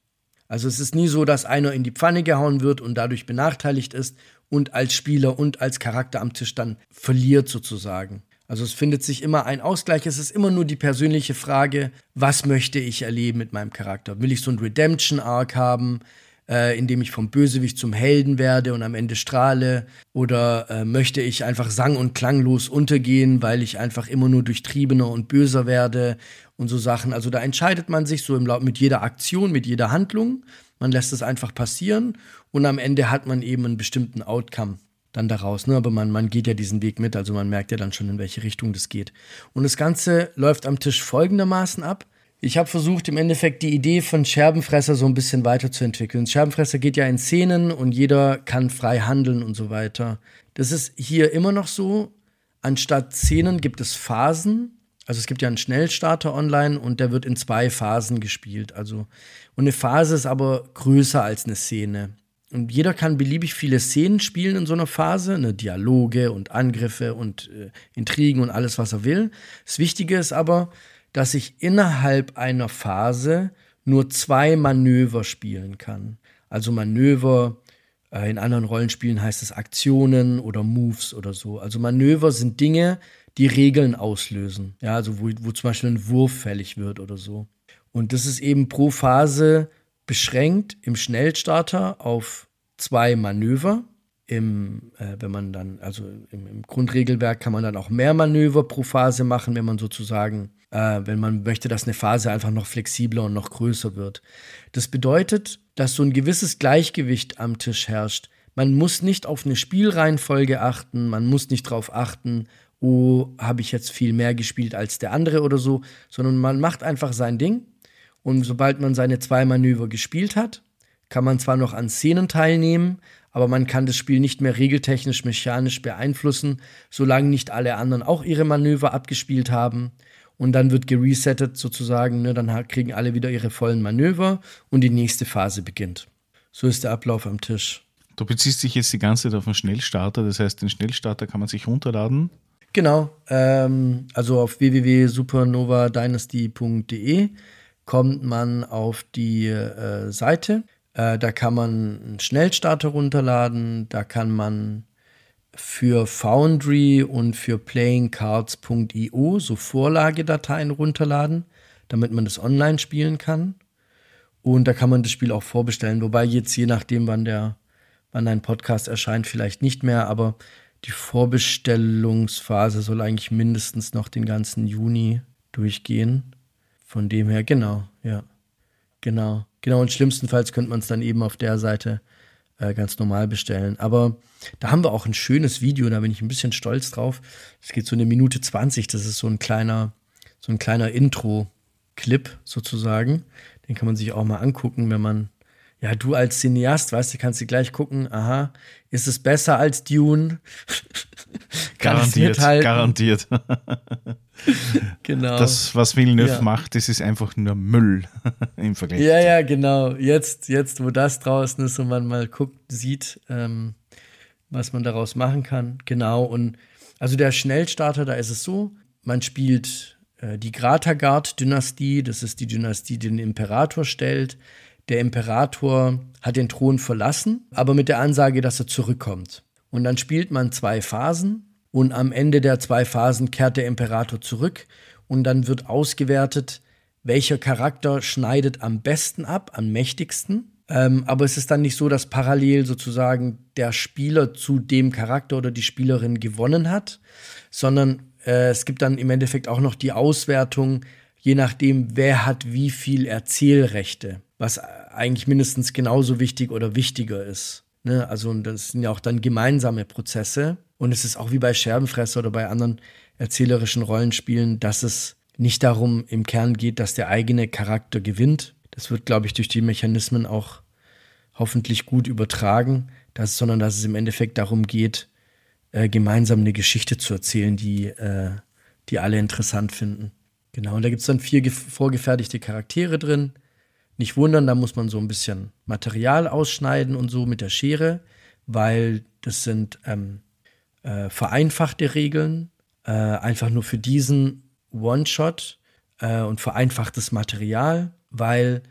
Also es ist nie so, dass einer in die Pfanne gehauen wird und dadurch benachteiligt ist und als Spieler und als Charakter am Tisch dann verliert sozusagen. Also es findet sich immer ein Ausgleich. Es ist immer nur die persönliche Frage, was möchte ich erleben mit meinem Charakter? Will ich so einen Redemption-Arc haben, äh, in dem ich vom Bösewicht zum Helden werde und am Ende strahle? Oder äh, möchte ich einfach sang- und klanglos untergehen, weil ich einfach immer nur durchtriebener und böser werde und so Sachen? Also da entscheidet man sich so im Lauf mit jeder Aktion, mit jeder Handlung. Man lässt es einfach passieren und am Ende hat man eben einen bestimmten Outcome dann daraus, ne? Aber man, man geht ja diesen Weg mit, also man merkt ja dann schon, in welche Richtung das geht. Und das Ganze läuft am Tisch folgendermaßen ab. Ich habe versucht, im Endeffekt die Idee von Scherbenfresser so ein bisschen weiterzuentwickeln. Scherbenfresser geht ja in Szenen und jeder kann frei handeln und so weiter. Das ist hier immer noch so. Anstatt Szenen gibt es Phasen. Also es gibt ja einen Schnellstarter online und der wird in zwei Phasen gespielt. Also, und eine Phase ist aber größer als eine Szene. Und jeder kann beliebig viele Szenen spielen in so einer Phase, ne, Dialoge und Angriffe und äh, Intrigen und alles, was er will. Das Wichtige ist aber, dass ich innerhalb einer Phase nur zwei Manöver spielen kann. Also Manöver, äh, in anderen Rollenspielen heißt es Aktionen oder Moves oder so. Also Manöver sind Dinge, die Regeln auslösen. Ja, also wo, wo zum Beispiel ein Wurf fällig wird oder so. Und das ist eben pro Phase beschränkt im Schnellstarter auf zwei Manöver. Im, äh, wenn man dann, also im, im Grundregelwerk kann man dann auch mehr Manöver pro Phase machen, wenn man sozusagen, äh, wenn man möchte, dass eine Phase einfach noch flexibler und noch größer wird. Das bedeutet, dass so ein gewisses Gleichgewicht am Tisch herrscht. Man muss nicht auf eine Spielreihenfolge achten, man muss nicht darauf achten, oh, habe ich jetzt viel mehr gespielt als der andere oder so, sondern man macht einfach sein Ding. Und sobald man seine zwei Manöver gespielt hat, kann man zwar noch an Szenen teilnehmen, aber man kann das Spiel nicht mehr regeltechnisch, mechanisch beeinflussen, solange nicht alle anderen auch ihre Manöver abgespielt haben. Und dann wird geresettet sozusagen, ne? Dann kriegen alle wieder ihre vollen Manöver und die nächste Phase beginnt. So ist der Ablauf am Tisch. Du beziehst dich jetzt die ganze Zeit auf einen Schnellstarter, das heißt, den Schnellstarter kann man sich runterladen? Genau, ähm, also auf w w w punkt supernova dynasty punkt d e kommt man auf die äh, Seite. Äh, da kann man einen Schnellstarter runterladen. Da kann man für Foundry und für playing cards punkt i o so Vorlagedateien runterladen, damit man das online spielen kann. Und da kann man das Spiel auch vorbestellen. Wobei jetzt je nachdem, wann der, wann ein Podcast erscheint, vielleicht nicht mehr. Aber die Vorbestellungsphase soll eigentlich mindestens noch den ganzen Juni durchgehen. Von dem her, genau, ja, genau. Genau, und schlimmstenfalls könnte man es dann eben auf der Seite äh, ganz normal bestellen. Aber da haben wir auch ein schönes Video, da bin ich ein bisschen stolz drauf. Es geht so eine Minute zwanzig, das ist so ein kleiner, so ein kleiner Intro-Clip sozusagen. Den kann man sich auch mal angucken, wenn man, ja, du als Cineast, weißt du, kannst du gleich gucken, aha, ist es besser als Dune? Garantiert, garantiert. Genau. Das, was Villeneuve ja. macht, das ist einfach nur Müll im Vergleich. Ja, ja, genau. Jetzt, jetzt, wo das draußen ist und man mal guckt, sieht, ähm, was man daraus machen kann. Genau. Und also der Schnellstarter, da ist es so, man spielt äh, die Grategard-Dynastie. Das ist die Dynastie, die den Imperator stellt. Der Imperator hat den Thron verlassen, aber mit der Ansage, dass er zurückkommt. Und dann spielt man zwei Phasen. Und am Ende der zwei Phasen kehrt der Imperator zurück und dann wird ausgewertet, welcher Charakter schneidet am besten ab, am mächtigsten. Ähm, aber es ist dann nicht so, dass parallel sozusagen der Spieler zu dem Charakter oder die Spielerin gewonnen hat, sondern äh, es gibt dann im Endeffekt auch noch die Auswertung, je nachdem, wer hat wie viel Erzählrechte, was eigentlich mindestens genauso wichtig oder wichtiger ist. Ne? Also das sind ja auch dann gemeinsame Prozesse. Und es ist auch wie bei Scherbenfresser oder bei anderen erzählerischen Rollenspielen, dass es nicht darum im Kern geht, dass der eigene Charakter gewinnt. Das wird, glaube ich, durch die Mechanismen auch hoffentlich gut übertragen, dass, sondern dass es im Endeffekt darum geht, äh, gemeinsam eine Geschichte zu erzählen, die, äh, die alle interessant finden. Genau, und da gibt es dann vier ge- vorgefertigte Charaktere drin. Nicht wundern, da muss man so ein bisschen Material ausschneiden und so mit der Schere, weil das sind ähm, äh, vereinfachte Regeln, äh, einfach nur für diesen One-Shot äh, und vereinfachtes Material, weil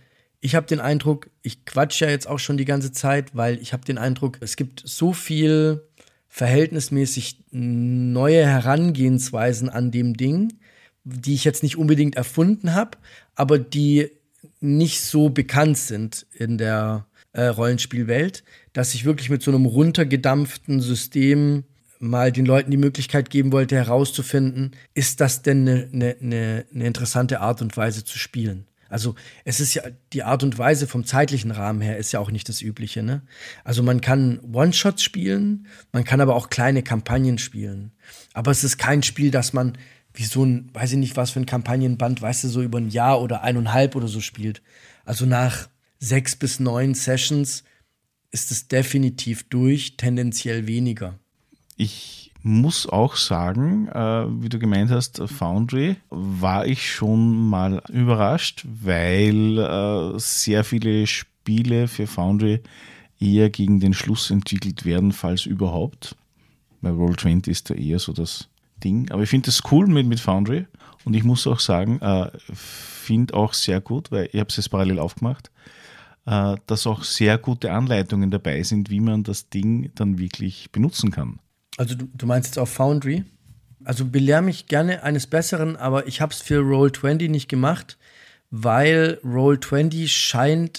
ich habe den Eindruck, ich quatsch ja jetzt auch schon die ganze Zeit, weil ich habe den Eindruck, es gibt so viel verhältnismäßig neue Herangehensweisen an dem Ding, die ich jetzt nicht unbedingt erfunden habe, aber die nicht so bekannt sind in der äh, Rollenspielwelt, dass ich wirklich mit so einem runtergedampften System mal den Leuten die Möglichkeit geben wollte, herauszufinden, ist das denn eine ne, ne, ne interessante Art und Weise zu spielen? Also es ist ja, die Art und Weise vom zeitlichen Rahmen her ist ja auch nicht das Übliche, ne? Also man kann One-Shots spielen, man kann aber auch kleine Kampagnen spielen. Aber es ist kein Spiel, das man wie so ein, weiß ich nicht was für ein Kampagnenband, weißt du, so über ein Jahr oder eineinhalb oder so spielt. Also nach sechs bis neun Sessions ist es definitiv durch, tendenziell weniger. Ich muss auch sagen, äh, wie du gemeint hast, Foundry, war ich schon mal überrascht, weil äh, sehr viele Spiele für Foundry eher gegen den Schluss entwickelt werden, falls überhaupt. Bei Roll zwanzig ist da eher so das Ding. Aber ich finde das cool mit, mit Foundry und ich muss auch sagen, äh, finde auch sehr gut, weil ich habe es jetzt parallel aufgemacht, äh, dass auch sehr gute Anleitungen dabei sind, wie man das Ding dann wirklich benutzen kann. Also du, du meinst jetzt auf Foundry? Also belehr mich gerne eines Besseren, aber ich habe es für Roll zwanzig nicht gemacht, weil Roll zwanzig scheint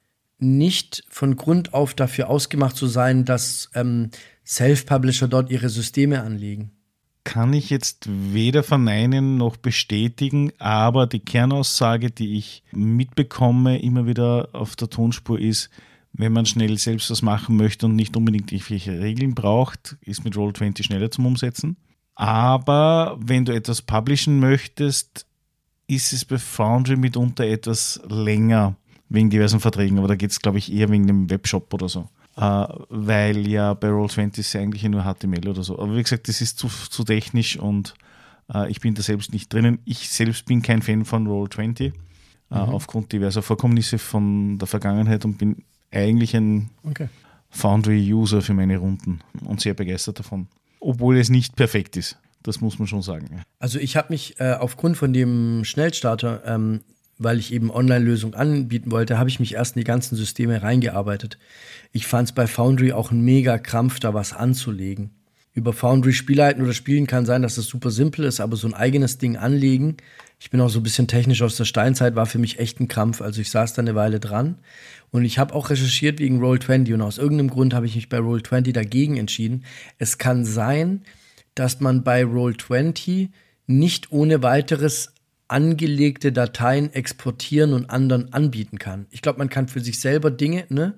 nicht von Grund auf dafür ausgemacht zu sein, dass ähm, Self-Publisher dort ihre Systeme anlegen. Kann ich jetzt weder verneinen noch bestätigen, aber die Kernaussage, die ich mitbekomme, immer wieder auf der Tonspur ist, wenn man schnell selbst was machen möchte und nicht unbedingt irgendwelche Regeln braucht, ist mit Roll zwanzig schneller zum Umsetzen. Aber wenn du etwas publishen möchtest, ist es bei Foundry mitunter etwas länger wegen diversen Verträgen. Aber da geht es, glaube ich, eher wegen dem Webshop oder so. Äh, weil ja bei Roll zwanzig ist ja eigentlich nur H T M L oder so. Aber wie gesagt, das ist zu, zu technisch und äh, ich bin da selbst nicht drinnen. Ich selbst bin kein Fan von Roll zwanzig, äh, mhm. aufgrund diverser Vorkommnisse von der Vergangenheit und bin eigentlich ein okay. Foundry-User für meine Runden und sehr begeistert davon. Obwohl es nicht perfekt ist, das muss man schon sagen. Also ich habe mich äh, aufgrund von dem Schnellstarter, ähm, weil ich eben Online-Lösungen anbieten wollte, habe ich mich erst in die ganzen Systeme reingearbeitet. Ich fand es bei Foundry auch ein mega Krampf, da was anzulegen. Über Foundry Spielleiten oder Spielen kann sein, dass es super simpel ist, aber so ein eigenes Ding anlegen, ich bin auch so ein bisschen technisch aus der Steinzeit, war für mich echt ein Krampf. Also ich saß da eine Weile dran und ich habe auch recherchiert wegen Roll zwanzig und aus irgendeinem Grund habe ich mich bei Roll zwanzig dagegen entschieden. Es kann sein, dass man bei Roll zwanzig nicht ohne weiteres angelegte Dateien exportieren und anderen anbieten kann. Ich glaube, man kann für sich selber Dinge, ne?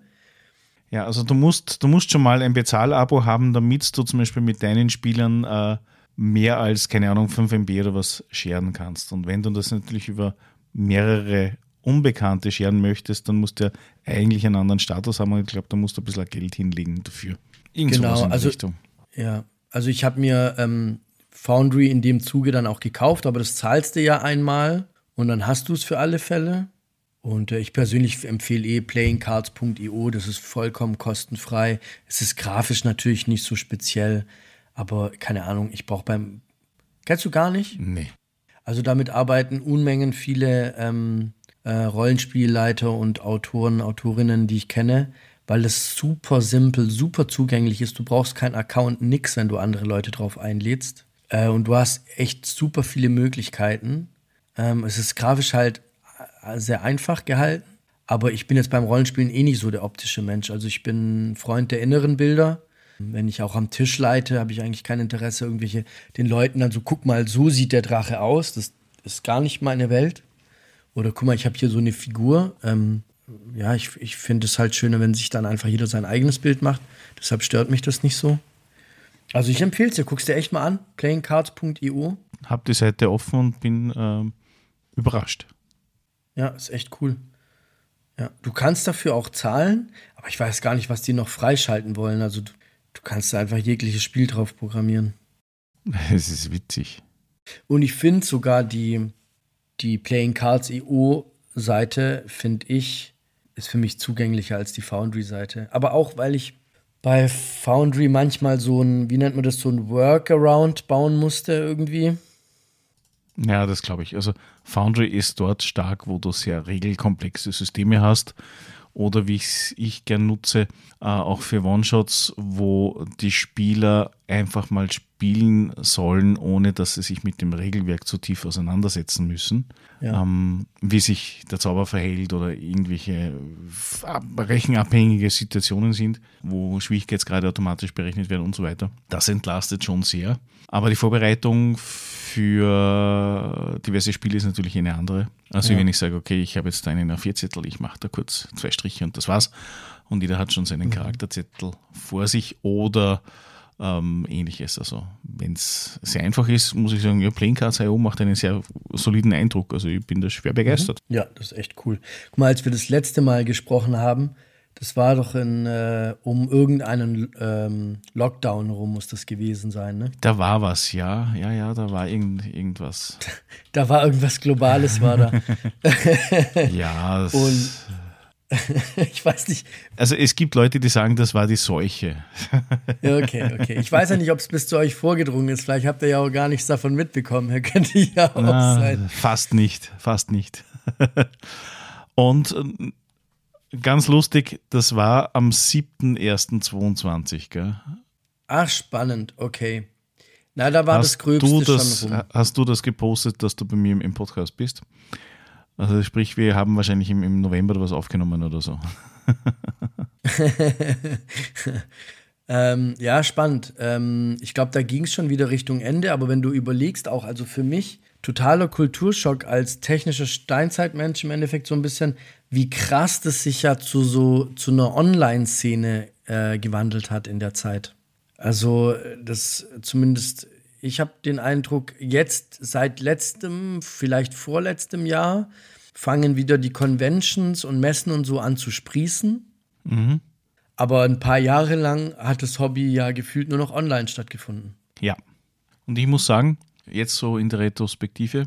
Ja, also du musst, du musst schon mal ein Bezahlabo haben, damit du zum Beispiel mit deinen Spielern äh, mehr als, keine Ahnung, fünf M B oder was scheren kannst. Und wenn du das natürlich über mehrere Unbekannte scheren möchtest, dann musst du ja eigentlich einen anderen Status haben und ich glaube, da musst du ein bisschen Geld hinlegen dafür. Irgend genau, sowas in die also, Richtung. Ja, also ich habe mir ähm, Foundry in dem Zuge dann auch gekauft, aber das zahlst du ja einmal und dann hast du es für alle Fälle. Und äh, ich persönlich empfehle eh playing cards punkt i o, das ist vollkommen kostenfrei. Es ist grafisch natürlich nicht so speziell, aber keine Ahnung, ich brauche beim... Kennst du gar nicht? Nee. Also damit arbeiten Unmengen viele ähm, äh, Rollenspielleiter und Autoren, Autorinnen, die ich kenne, weil es super simpel, super zugänglich ist. Du brauchst keinen Account, nix, wenn du andere Leute drauf einlädst. Äh, und du hast echt super viele Möglichkeiten. Ähm, es ist grafisch halt sehr einfach gehalten, aber ich bin jetzt beim Rollenspielen eh nicht so der optische Mensch. Also ich bin Freund der inneren Bilder. Wenn ich auch am Tisch leite, habe ich eigentlich kein Interesse, irgendwelche den Leuten dann so, guck mal, so sieht der Drache aus. Das ist gar nicht meine Welt. Oder guck mal, ich habe hier so eine Figur. Ähm, ja, ich, ich finde es halt schöner, wenn sich dann einfach jeder sein eigenes Bild macht. Deshalb stört mich das nicht so. Also ich empfehle es dir, guck's dir echt mal an. playing cards punkt i o. Hab die Seite offen und bin ähm, überrascht. Ja, ist echt cool. Ja, du kannst dafür auch zahlen, aber ich weiß gar nicht, was die noch freischalten wollen. Also du, du kannst da einfach jegliches Spiel drauf programmieren. Es ist witzig. Und ich finde sogar die, die playing cards punkt i o Seite, finde ich, ist für mich zugänglicher als die Foundry-Seite. Aber auch, weil ich bei Foundry manchmal so ein, wie nennt man das, so ein Workaround bauen musste irgendwie. Ja, das glaube ich. Also Foundry ist dort stark, wo du sehr regelkomplexe Systeme hast oder wie ich ich gern nutze, äh, auch für One-Shots, wo die Spieler einfach mal spielen sollen, ohne dass sie sich mit dem Regelwerk zu tief auseinandersetzen müssen, Ja. ähm, wie sich der Zauber verhält oder irgendwelche rechenabhängige Situationen sind, wo Schwierigkeitsgrade automatisch berechnet werden und so weiter. Das entlastet schon sehr. Aber die Vorbereitung für diverse Spiele ist natürlich eine andere. Also Ja. wenn ich sage, okay, ich habe jetzt einen A vier Zettel, ich mache da kurz zwei Striche und das war's. Und jeder hat schon seinen Mhm. Charakterzettel vor sich oder ähm, ähnliches. Also wenn es sehr einfach ist, muss ich sagen, ja, Playing Cards punkt i o macht einen sehr soliden Eindruck. Also ich bin da schwer begeistert. Ja, das ist echt cool. Guck mal, als wir das letzte Mal gesprochen haben, das war doch in, äh, um irgendeinen ähm, Lockdown rum muss das gewesen sein, ne? Da war was, ja, ja, ja, da war irgend, irgendwas. Da war irgendwas Globales, war da. Ja, das, Und ich weiß nicht. also es gibt Leute, die sagen, das war die Seuche. Ja, okay, okay. Ich weiß ja nicht, ob es bis zu euch vorgedrungen ist. Vielleicht habt ihr ja auch gar nichts davon mitbekommen. Ja, könnte ja auch Na, sein. fast nicht, fast nicht. Und äh, ganz lustig, das war am siebten ersten zweiundzwanzig, gell? Ach, spannend, okay. Na, da war das Hast Gröbste du das, schon rum. hast du das gepostet, dass du bei mir im, im Podcast bist? Also sprich, wir haben wahrscheinlich im, im November was aufgenommen oder so. ähm, ja, spannend. Ähm, ich glaube, da ging es schon wieder Richtung Ende, aber wenn du überlegst, auch also für mich totaler Kulturschock als technischer Steinzeitmensch im Endeffekt so ein bisschen, wie krass das sich ja zu so zu einer Online-Szene äh, gewandelt hat in der Zeit. Also das zumindest, ich habe den Eindruck, jetzt seit letztem, vielleicht vorletztem Jahr, fangen wieder die Conventions und Messen und so an zu sprießen. Mhm. Aber ein paar Jahre lang hat das Hobby ja gefühlt nur noch online stattgefunden. Ja. Und ich muss sagen, jetzt so in der Retrospektive,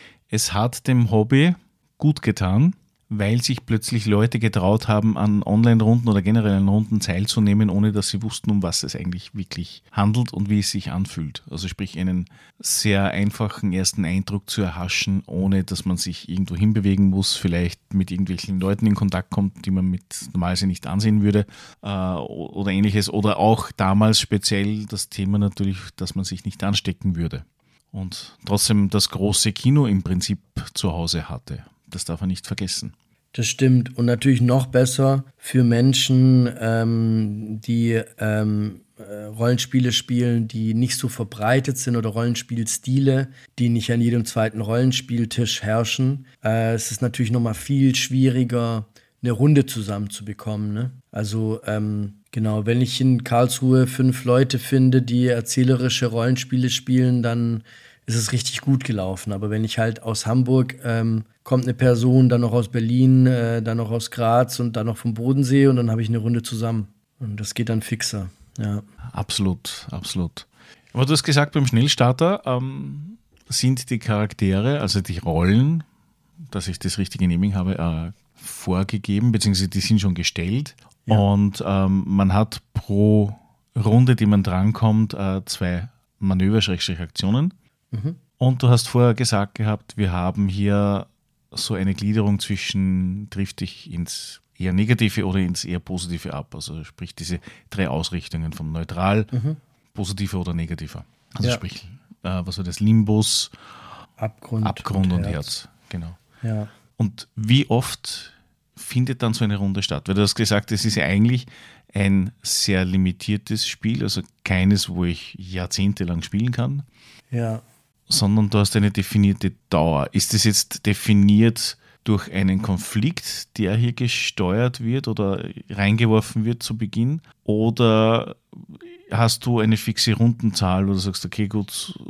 es hat dem Hobby gut getan, weil sich plötzlich Leute getraut haben, an Online-Runden oder generell an Runden teilzunehmen, ohne dass sie wussten, um was es eigentlich wirklich handelt und wie es sich anfühlt. Also sprich, einen sehr einfachen ersten Eindruck zu erhaschen, ohne dass man sich irgendwo hinbewegen muss, vielleicht mit irgendwelchen Leuten in Kontakt kommt, die man mit normalerweise nicht ansehen würde äh, oder ähnliches. Oder auch damals speziell das Thema natürlich, dass man sich nicht anstecken würde. Und trotzdem das große Kino im Prinzip zu Hause hatte. Das darf man nicht vergessen. Das stimmt. Und natürlich noch besser für Menschen, ähm, die ähm, äh, Rollenspiele spielen, die nicht so verbreitet sind oder Rollenspielstile, die nicht an jedem zweiten Rollenspieltisch herrschen. Äh, es ist natürlich noch mal viel schwieriger, eine Runde zusammenzubekommen, ne? Also ähm, genau, wenn ich in Karlsruhe fünf Leute finde, die erzählerische Rollenspiele spielen, dann ist es richtig gut gelaufen. Aber wenn ich halt aus Hamburg ähm, kommt eine Person, dann noch aus Berlin, äh, dann noch aus Graz und dann noch vom Bodensee und dann habe ich eine Runde zusammen. Und das geht dann fixer, ja. Absolut, absolut. Aber du hast gesagt, beim Schnellstarter ähm, sind die Charaktere, also die Rollen, dass ich das richtige Naming habe, äh, vorgegeben, beziehungsweise die sind schon gestellt. Ja. Und ähm, man hat pro Runde, die man drankommt, äh, zwei Manöver-Aktionen. Mhm. Und du hast vorher gesagt gehabt, wir haben hier so eine Gliederung zwischen, trifft dich ins eher Negative oder ins eher Positive ab. Also sprich diese drei Ausrichtungen vom Neutral, Mhm. Positiver oder Negativer. Also Ja. sprich, äh, was war das? Limbus, Abgrund, Abgrund und, Herz. Genau. Ja. Und wie oft findet dann so eine Runde statt? Weil du hast gesagt, es ist ja eigentlich ein sehr limitiertes Spiel, also keines, wo ich jahrzehntelang spielen kann, Ja. sondern du hast eine definierte Dauer. Ist das jetzt definiert durch einen Konflikt, der hier gesteuert wird oder reingeworfen wird zu Beginn? Oder hast du eine fixe Rundenzahl oder sagst, okay, gut,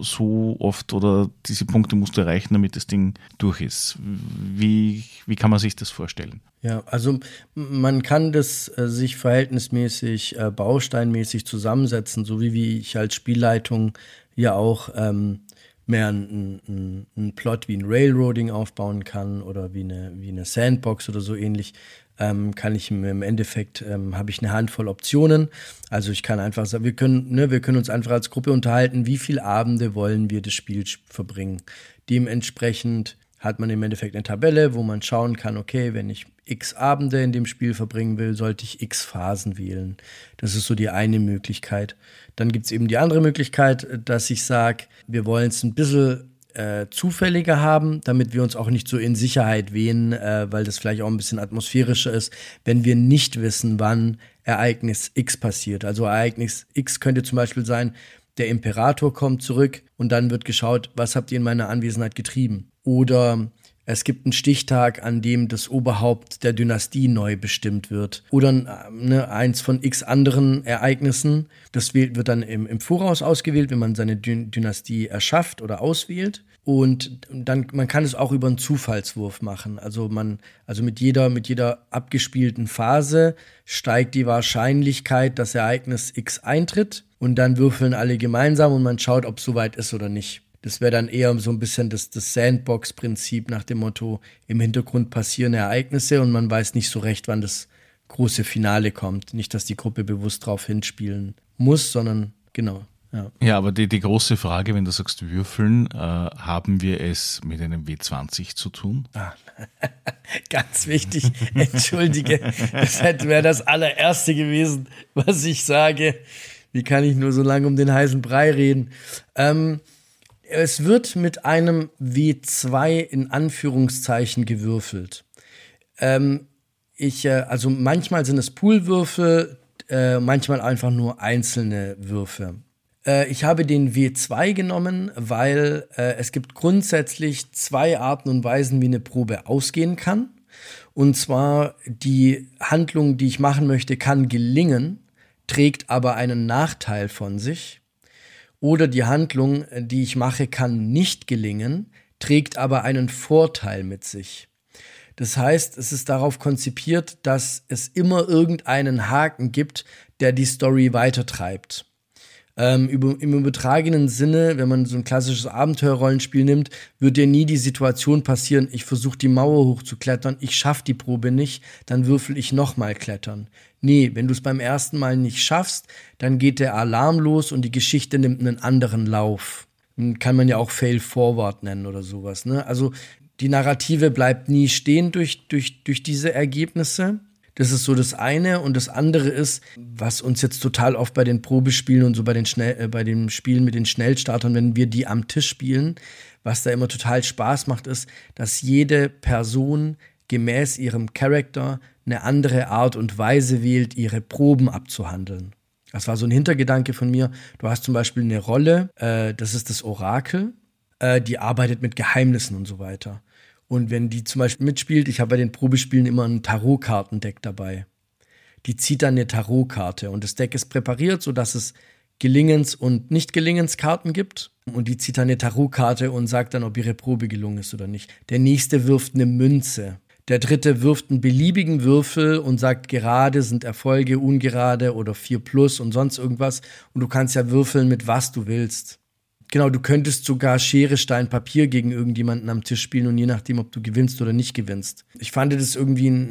so oft oder diese Punkte musst du erreichen, damit das Ding durch ist? Wie, wie kann man sich das vorstellen? Ja, also man kann das äh, sich verhältnismäßig äh, bausteinmäßig zusammensetzen, so wie, wie ich als Spielleitung ja auch ähm, mehr einen ein, ein Plot wie ein Railroading aufbauen kann oder wie eine, wie eine Sandbox oder so ähnlich. ähm, kann ich im, im Endeffekt, ähm, habe ich eine Handvoll Optionen. Also ich kann einfach sagen, wir können, ne, wir können uns einfach als Gruppe unterhalten, wie viele Abende wollen wir das Spiel verbringen. Dementsprechend hat man im Endeffekt eine Tabelle, wo man schauen kann, okay, wenn ich x Abende in dem Spiel verbringen will, sollte ich x Phasen wählen. Das ist so die eine Möglichkeit. Dann gibt es eben die andere Möglichkeit, dass ich sage, wir wollen es ein bisschen äh, zufälliger haben, damit wir uns auch nicht so in Sicherheit wehen, äh, weil das vielleicht auch ein bisschen atmosphärischer ist, wenn wir nicht wissen, wann Ereignis X passiert. Also Ereignis X könnte zum Beispiel sein, der Imperator kommt zurück und dann wird geschaut, was habt ihr in meiner Anwesenheit getrieben? Oder es gibt einen Stichtag, an dem das Oberhaupt der Dynastie neu bestimmt wird. Oder ne, eins von x anderen Ereignissen. Das wird dann im, im Voraus ausgewählt, wenn man seine Dyn- Dynastie erschafft oder auswählt. Und dann, man kann es auch über einen Zufallswurf machen. Also man, also mit jeder, mit jeder abgespielten Phase steigt die Wahrscheinlichkeit, dass Ereignis X eintritt. Und dann würfeln alle gemeinsam und man schaut, ob es soweit ist oder nicht. Das wäre dann eher so ein bisschen das, das Sandbox-Prinzip nach dem Motto, im Hintergrund passieren Ereignisse und man weiß nicht so recht, wann das große Finale kommt. Nicht, dass die Gruppe bewusst drauf hinspielen muss, sondern genau. Ja, ja aber die, die große Frage, wenn du sagst würfeln, äh, haben wir es mit einem W zwanzig zu tun? Ah, ganz wichtig, entschuldige, das wäre das allererste gewesen, was ich sage. Wie kann ich nur so lange um den heißen Brei reden? Ähm, Es wird mit einem W zwei in Anführungszeichen gewürfelt. Ähm, ich, äh, also manchmal sind es Poolwürfel, äh, manchmal einfach nur einzelne Würfe. Äh, ich habe den W zwei genommen, weil äh, es gibt grundsätzlich zwei Arten und Weisen, wie eine Probe ausgehen kann. Und zwar die Handlung, die ich machen möchte, kann gelingen, trägt aber einen Nachteil von sich. Oder die Handlung, die ich mache, kann nicht gelingen, trägt aber einen Vorteil mit sich. Das heißt, es ist darauf konzipiert, dass es immer irgendeinen Haken gibt, der die Story weitertreibt. Ähm, über, im übertragenen Sinne, wenn man so ein klassisches Abenteuerrollenspiel nimmt, wird dir nie die Situation passieren, ich versuche die Mauer hochzuklettern, ich schaffe die Probe nicht, dann würfel ich nochmal klettern. Nee, wenn du es beim ersten Mal nicht schaffst, dann geht der Alarm los und die Geschichte nimmt einen anderen Lauf. Kann man ja auch Fail Forward nennen oder sowas, ne? Also die Narrative bleibt nie stehen durch, durch, durch diese Ergebnisse. Das ist so das eine. Und das andere ist, was uns jetzt total oft bei den Probespielen und so bei den, Schnell, äh, bei den Spielen mit den Schnellstartern, wenn wir die am Tisch spielen, was da immer total Spaß macht, ist, dass jede Person gemäß ihrem Charakter eine andere Art und Weise wählt, ihre Proben abzuhandeln. Das war so ein Hintergedanke von mir. Du hast zum Beispiel eine Rolle, äh, das ist das Orakel, äh, die arbeitet mit Geheimnissen und so weiter. Und wenn die zum Beispiel mitspielt, ich habe bei den Probespielen immer ein Tarotkartendeck dabei. Die zieht dann eine Tarotkarte und das Deck ist präpariert, sodass es Gelingens- und Nicht-Gelingenskarten gibt. Und die zieht dann eine Tarotkarte und sagt dann, ob ihre Probe gelungen ist oder nicht. Der nächste wirft eine Münze. Der dritte wirft einen beliebigen Würfel und sagt, gerade sind Erfolge, ungerade oder vier plus und sonst irgendwas. Und du kannst ja würfeln, mit was du willst. Genau, du könntest sogar Schere, Stein, Papier gegen irgendjemanden am Tisch spielen und je nachdem, ob du gewinnst oder nicht gewinnst. Ich fand das irgendwie einen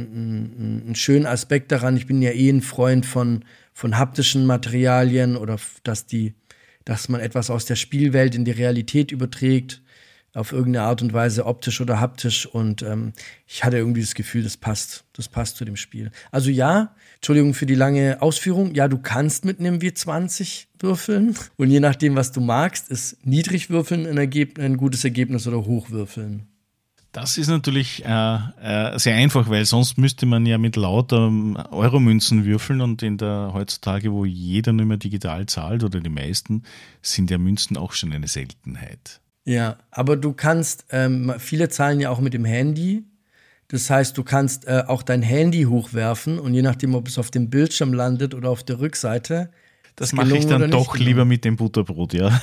ein, ein schönen Aspekt daran. Ich bin ja eh ein Freund von, von haptischen Materialien oder dass, die, dass man etwas aus der Spielwelt in die Realität überträgt. Auf irgendeine Art und Weise, optisch oder haptisch. Und ähm, ich hatte irgendwie das Gefühl, das passt. Das passt zu dem Spiel. Also ja, Entschuldigung für die lange Ausführung. Ja, du kannst mit einem W zwanzig würfeln. Und je nachdem, was du magst, ist niedrig würfeln ein, Ergeb- ein gutes Ergebnis oder hoch würfeln. Das ist natürlich äh, äh, sehr einfach, weil sonst müsste man ja mit lauter Euromünzen würfeln und in der heutzutage, wo jeder nur mehr digital zahlt oder die meisten, sind ja Münzen auch schon eine Seltenheit. Ja, aber du kannst, ähm, viele zahlen ja auch mit dem Handy. Das heißt, du kannst äh, auch dein Handy hochwerfen und je nachdem, ob es auf dem Bildschirm landet oder auf der Rückseite. Das mache ich dann doch lieber mit dem Butterbrot, ja.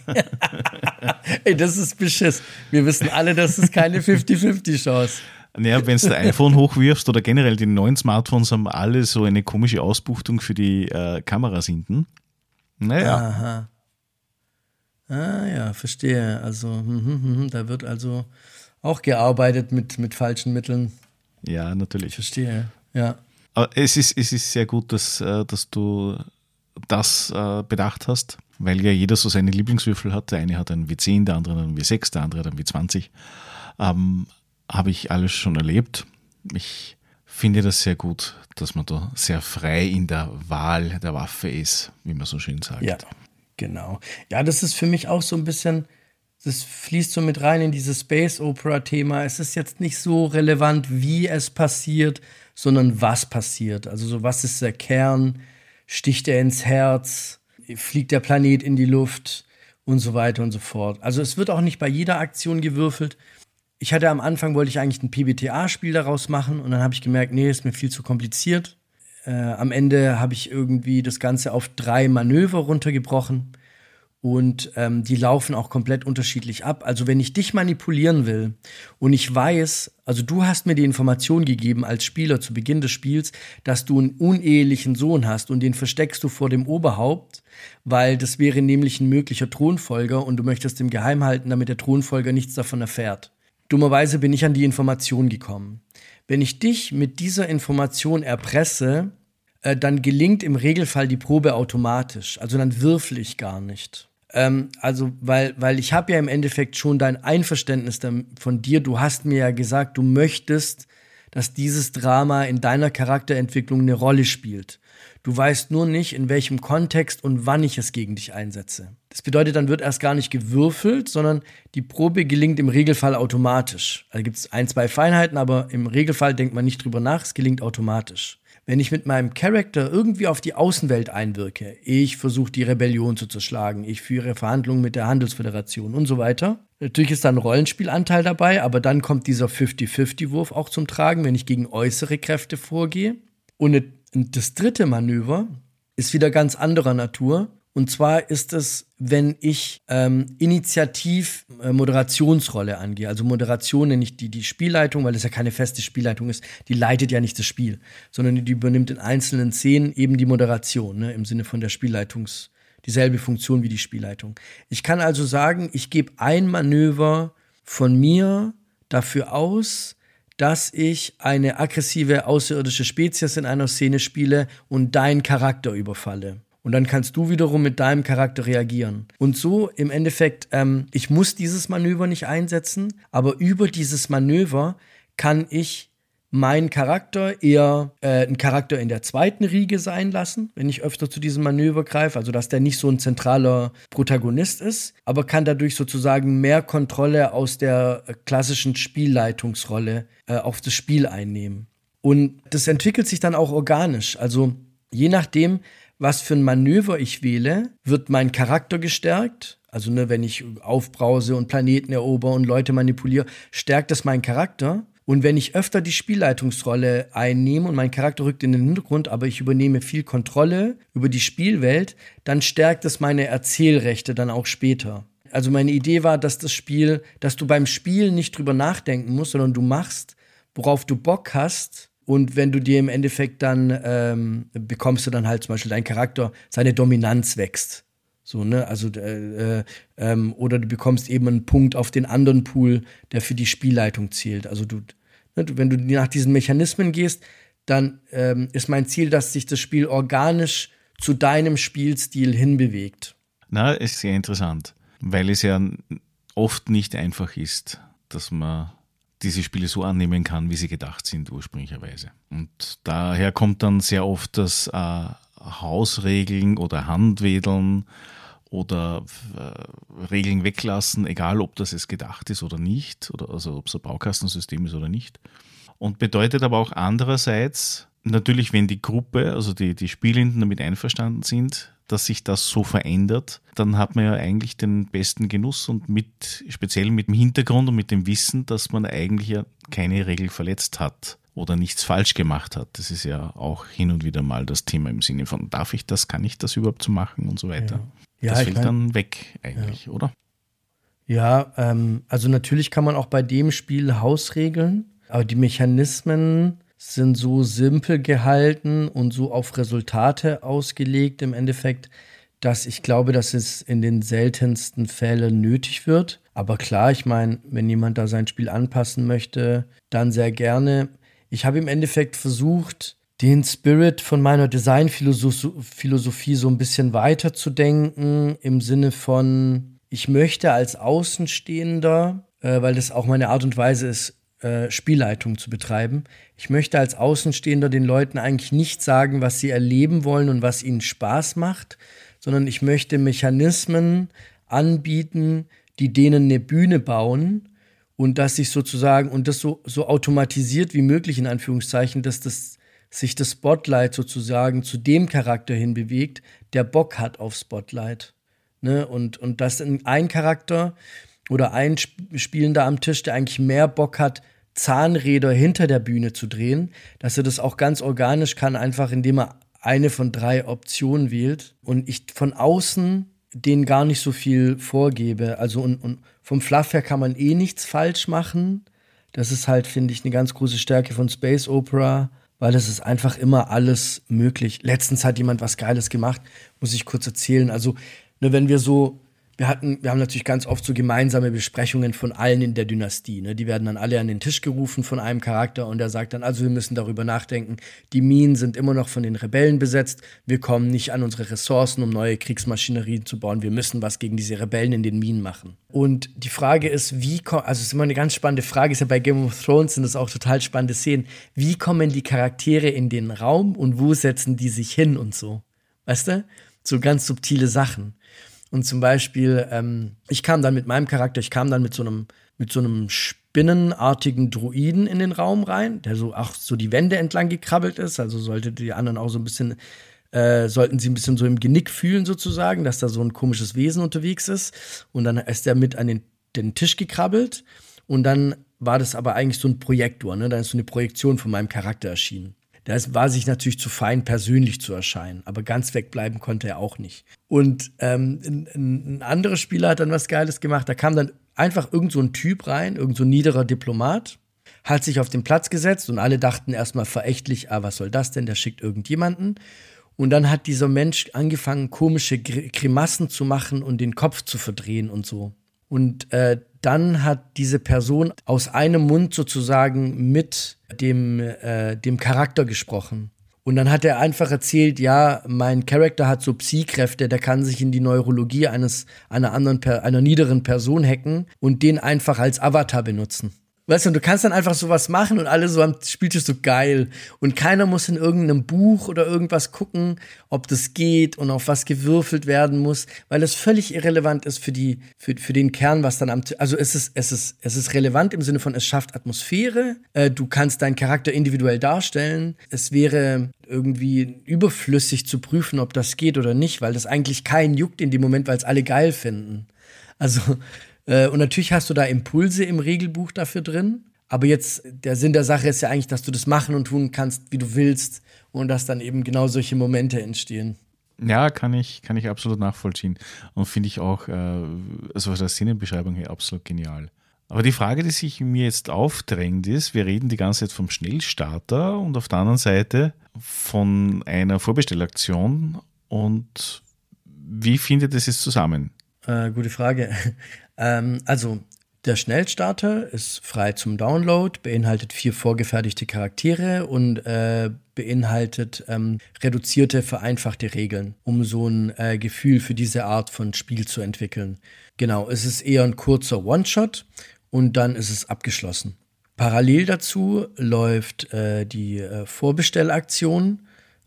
Ey, das ist Beschiss. Wir wissen alle, das ist keine fünfzig fünfzig Chance. Naja, wenn du dein iPhone hochwirfst oder generell die neuen Smartphones haben alle so eine komische Ausbuchtung für die äh, Kameras hinten. Naja. Aha. Ah ja, verstehe. Also hm, hm, hm, da wird also auch gearbeitet mit, mit falschen Mitteln. Ja, natürlich. Ich verstehe, ja. Aber es ist, es ist sehr gut, dass, dass du das bedacht hast, weil ja jeder so seine Lieblingswürfel hat. Der eine hat einen W zehn, der andere einen W sechs, der andere hat einen W zwanzig. Ähm, habe ich alles schon erlebt. Ich finde das sehr gut, dass man da sehr frei in der Wahl der Waffe ist, wie man so schön sagt. Ja, genau. Ja, das ist für mich auch so ein bisschen, das fließt so mit rein in dieses Space-Opera-Thema. Es ist jetzt nicht so relevant, wie es passiert, sondern was passiert. Also so, was ist der Kern? Sticht er ins Herz? Fliegt der Planet in die Luft? Und so weiter und so fort. Also es wird auch nicht bei jeder Aktion gewürfelt. Ich hatte am Anfang, wollte ich eigentlich ein P B T A-Spiel daraus machen und dann habe ich gemerkt, nee, ist mir viel zu kompliziert. Äh, am Ende habe ich irgendwie das Ganze auf drei Manöver runtergebrochen und ähm, die laufen auch komplett unterschiedlich ab. Also wenn ich dich manipulieren will und ich weiß, also du hast mir die Information gegeben als Spieler zu Beginn des Spiels, dass du einen unehelichen Sohn hast und den versteckst du vor dem Oberhaupt, weil das wäre nämlich ein möglicher Thronfolger und du möchtest ihn geheim halten, damit der Thronfolger nichts davon erfährt. Dummerweise bin ich an die Information gekommen. Wenn ich dich mit dieser Information erpresse, äh, dann gelingt im Regelfall die Probe automatisch. Also dann würfel ich gar nicht. Ähm, also, weil, weil ich habe ja im Endeffekt schon dein Einverständnis von dir. Du hast mir ja gesagt, du möchtest, dass dieses Drama in deiner Charakterentwicklung eine Rolle spielt. Du weißt nur nicht, in welchem Kontext und wann ich es gegen dich einsetze. Das bedeutet, dann wird erst gar nicht gewürfelt, sondern die Probe gelingt im Regelfall automatisch. Also gibt es ein, zwei Feinheiten, aber im Regelfall denkt man nicht drüber nach, es gelingt automatisch. Wenn ich mit meinem Charakter irgendwie auf die Außenwelt einwirke, ich versuche die Rebellion zu zerschlagen, ich führe Verhandlungen mit der Handelsföderation und so weiter. Natürlich ist da ein Rollenspielanteil dabei, aber dann kommt dieser fünfzig-fünfzig-Wurf auch zum Tragen, wenn ich gegen äußere Kräfte vorgehe. Und das dritte Manöver ist wieder ganz anderer Natur. Und zwar ist es, wenn ich ähm, initiativ äh, Moderationsrolle angehe. Also Moderation nenne ich die, die Spielleitung, weil es ja keine feste Spielleitung ist. Die leitet ja nicht das Spiel, sondern die übernimmt in einzelnen Szenen eben die Moderation, ne, im Sinne von der Spielleitungs, dieselbe Funktion wie die Spielleitung. Ich kann also sagen, ich gebe ein Manöver von mir dafür aus, dass ich eine aggressive außerirdische Spezies in einer Szene spiele und deinen Charakter überfalle. Und dann kannst du wiederum mit deinem Charakter reagieren. Und so im Endeffekt, ähm, ich muss dieses Manöver nicht einsetzen, aber über dieses Manöver kann ich meinen Charakter eher äh, einen Charakter in der zweiten Riege sein lassen, wenn ich öfter zu diesem Manöver greife, also dass der nicht so ein zentraler Protagonist ist, aber kann dadurch sozusagen mehr Kontrolle aus der äh, klassischen Spielleitungsrolle äh, auf das Spiel einnehmen. Und das entwickelt sich dann auch organisch, also je nachdem, was für ein Manöver ich wähle, wird mein Charakter gestärkt. Also ne, wenn ich aufbrause und Planeten erober und Leute manipuliere, stärkt das meinen Charakter. Und wenn ich öfter die Spielleitungsrolle einnehme und mein Charakter rückt in den Hintergrund, aber ich übernehme viel Kontrolle über die Spielwelt, dann stärkt es meine Erzählrechte dann auch später. Also meine Idee war, dass das Spiel, dass du beim Spiel nicht drüber nachdenken musst, sondern du machst, worauf du Bock hast. Und wenn du dir im Endeffekt dann, ähm, bekommst du dann halt zum Beispiel dein Charakter, seine Dominanz wächst. So, ne, also, äh, äh, ähm, oder du bekommst eben einen Punkt auf den anderen Pool, der für die Spielleitung zählt. Also du, ne, du wenn du nach diesen Mechanismen gehst, dann ähm, ist mein Ziel, dass sich das Spiel organisch zu deinem Spielstil hinbewegt. Na, ist sehr interessant, weil es ja oft nicht einfach ist, dass man diese Spiele so annehmen kann, wie sie gedacht sind ursprünglicherweise. Und daher kommt dann sehr oft das äh, Hausregeln oder Handwedeln oder äh, Regeln weglassen, egal ob das es gedacht ist oder nicht, oder also ob es ein Baukastensystem ist oder nicht. Und bedeutet aber auch andererseits, natürlich, wenn die Gruppe, also die, die Spielenden damit einverstanden sind, dass sich das so verändert, dann hat man ja eigentlich den besten Genuss und mit, speziell mit dem Hintergrund und mit dem Wissen, dass man eigentlich ja keine Regel verletzt hat oder nichts falsch gemacht hat. Das ist ja auch hin und wieder mal das Thema im Sinne von, darf ich das, kann ich das überhaupt so machen und so weiter. Ja. Ja, das fällt mein, dann weg eigentlich, ja. Oder? Ja, ähm, also natürlich kann man auch bei dem Spiel Hausregeln, aber die Mechanismen sind so simpel gehalten und so auf Resultate ausgelegt im Endeffekt, dass ich glaube, dass es in den seltensten Fällen nötig wird. Aber klar, ich meine, wenn jemand da sein Spiel anpassen möchte, dann sehr gerne. ich habe im Endeffekt versucht, den Spirit von meiner Designphilosophie so ein bisschen weiterzudenken, im Sinne von, ich möchte als Außenstehender, äh, weil das auch meine Art und Weise ist, äh, Spielleitung zu betreiben, ich möchte als Außenstehender den Leuten eigentlich nicht sagen, was sie erleben wollen und was ihnen Spaß macht, sondern ich möchte Mechanismen anbieten, die denen eine Bühne bauen und dass sich sozusagen, und das so, so automatisiert wie möglich in Anführungszeichen, dass das sich das Spotlight sozusagen zu dem Charakter hin bewegt, der Bock hat auf Spotlight. Ne? Und, und dass ein Charakter oder ein Spielender am Tisch, der eigentlich mehr Bock hat, Zahnräder hinter der Bühne zu drehen, dass er das auch ganz organisch kann, einfach indem er eine von drei Optionen wählt und ich von außen denen gar nicht so viel vorgebe. Also und, und vom Fluff her kann man eh nichts falsch machen. Das ist halt, finde ich, eine ganz große Stärke von Space Opera, weil es ist einfach immer alles möglich. Letztens hat jemand was Geiles gemacht, muss ich kurz erzählen. Also, ne, wenn wir so, wir hatten, wir haben natürlich ganz oft so gemeinsame Besprechungen von allen in der Dynastie. Ne? Die werden dann alle an den Tisch gerufen von einem Charakter und der sagt dann, also wir müssen darüber nachdenken, die Minen sind immer noch von den Rebellen besetzt, wir kommen nicht an unsere Ressourcen, um neue Kriegsmaschinerien zu bauen, wir müssen was gegen diese Rebellen in den Minen machen. Und die Frage ist, wie kommen, also es ist immer eine ganz spannende Frage, ist ja bei Game of Thrones sind das auch total spannende Szenen, wie kommen die Charaktere in den Raum und wo setzen die sich hin und so, weißt du? So ganz subtile Sachen. Und zum Beispiel, ähm, ich kam dann mit meinem Charakter, ich kam dann mit so einem, mit so einem spinnenartigen Druiden in den Raum rein, der so auch so die Wände entlang gekrabbelt ist, also sollte die anderen auch so ein bisschen, äh, sollten sie ein bisschen so im Genick fühlen sozusagen, dass da so ein komisches Wesen unterwegs ist. Und dann ist der mit an den, den Tisch gekrabbelt und dann war das aber eigentlich so ein Projektor, ne? Dann ist so eine Projektion von meinem Charakter erschienen. Das war sich natürlich zu fein, persönlich zu erscheinen. Aber ganz wegbleiben konnte er auch nicht. Und ähm, ein, ein anderer Spieler hat dann was Geiles gemacht. Da kam dann einfach irgend so ein Typ rein, irgend so ein niederer Diplomat, hat sich auf den Platz gesetzt und alle dachten erstmal verächtlich, ah, was soll das denn, der schickt irgendjemanden. Und dann hat dieser Mensch angefangen, komische Grimassen zu machen und den Kopf zu verdrehen und so. Und äh, dann hat diese Person aus einem Mund sozusagen mit dem, äh, dem Charakter gesprochen. Und dann hat er einfach erzählt, ja, mein Charakter hat so Psi-Kräfte, der kann sich in die Neurologie eines, einer anderen, einer niederen Person hacken und den einfach als Avatar benutzen. Weißt du, du kannst dann einfach sowas machen und alle so am Spieltisch so geil. Und keiner muss in irgendeinem Buch oder irgendwas gucken, ob das geht und auf was gewürfelt werden muss, weil es völlig irrelevant ist für die, für, für den Kern, was dann am, also es ist, es ist, es ist relevant im Sinne von, es schafft Atmosphäre, äh, du kannst deinen Charakter individuell darstellen. Es wäre irgendwie überflüssig zu prüfen, ob das geht oder nicht, weil das eigentlich keinen juckt in dem Moment, weil es alle geil finden. Also, und natürlich hast du da Impulse im Regelbuch dafür drin. Aber jetzt, der Sinn der Sache ist ja eigentlich, dass du das machen und tun kannst, wie du willst. Und dass dann eben genau solche Momente entstehen. Ja, kann ich, kann ich absolut nachvollziehen. Und finde ich auch, äh, also von der Szenenbeschreibung her absolut genial. Aber die Frage, die sich mir jetzt aufdrängt, ist, wir reden die ganze Zeit vom Schnellstarter und auf der anderen Seite von einer Vorbestellaktion. Und wie findet es jetzt zusammen? Äh, gute Frage. ähm, also, der Schnellstarter ist frei zum Download, beinhaltet vier vorgefertigte Charaktere und äh, beinhaltet ähm, reduzierte, vereinfachte Regeln, um so ein äh, Gefühl für diese Art von Spiel zu entwickeln. Genau, es ist eher ein kurzer One-Shot und dann ist es abgeschlossen. Parallel dazu läuft äh, die äh, Vorbestellaktion,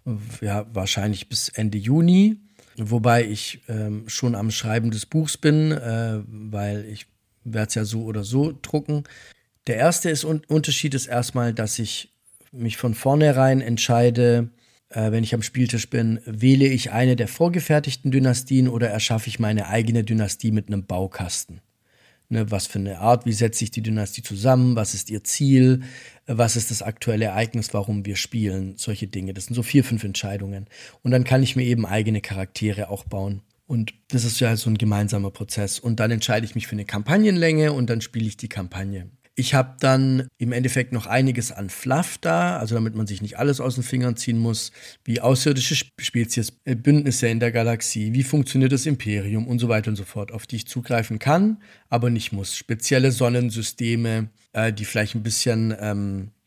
ja, wahrscheinlich bis Ende Juni. Wobei ich ähm, schon am Schreiben des Buchs bin, äh, weil ich werde es ja so oder so drucken. Der erste ist, un- Unterschied ist erstmal, dass ich mich von vornherein entscheide, äh, wenn ich am Spieltisch bin, wähle ich eine der vorgefertigten Dynastien oder erschaffe ich meine eigene Dynastie mit einem Baukasten. Ne, was für eine Art, wie setzt sich die Dynastie zusammen, was ist ihr Ziel, was ist das aktuelle Ereignis, warum wir spielen, solche Dinge. Das sind so vier, fünf Entscheidungen. Und dann kann ich mir eben eigene Charaktere auch bauen. Und das ist ja so ein gemeinsamer Prozess. Und dann entscheide ich mich für eine Kampagnenlänge und dann spiele ich die Kampagne. Ich habe dann im Endeffekt noch einiges an Fluff da, also damit man sich nicht alles aus den Fingern ziehen muss, wie außerirdische Spezies, Bündnisse in der Galaxie, wie funktioniert das Imperium und so weiter und so fort, auf die ich zugreifen kann, aber nicht muss. Spezielle Sonnensysteme, äh, die vielleicht ein bisschen ähm,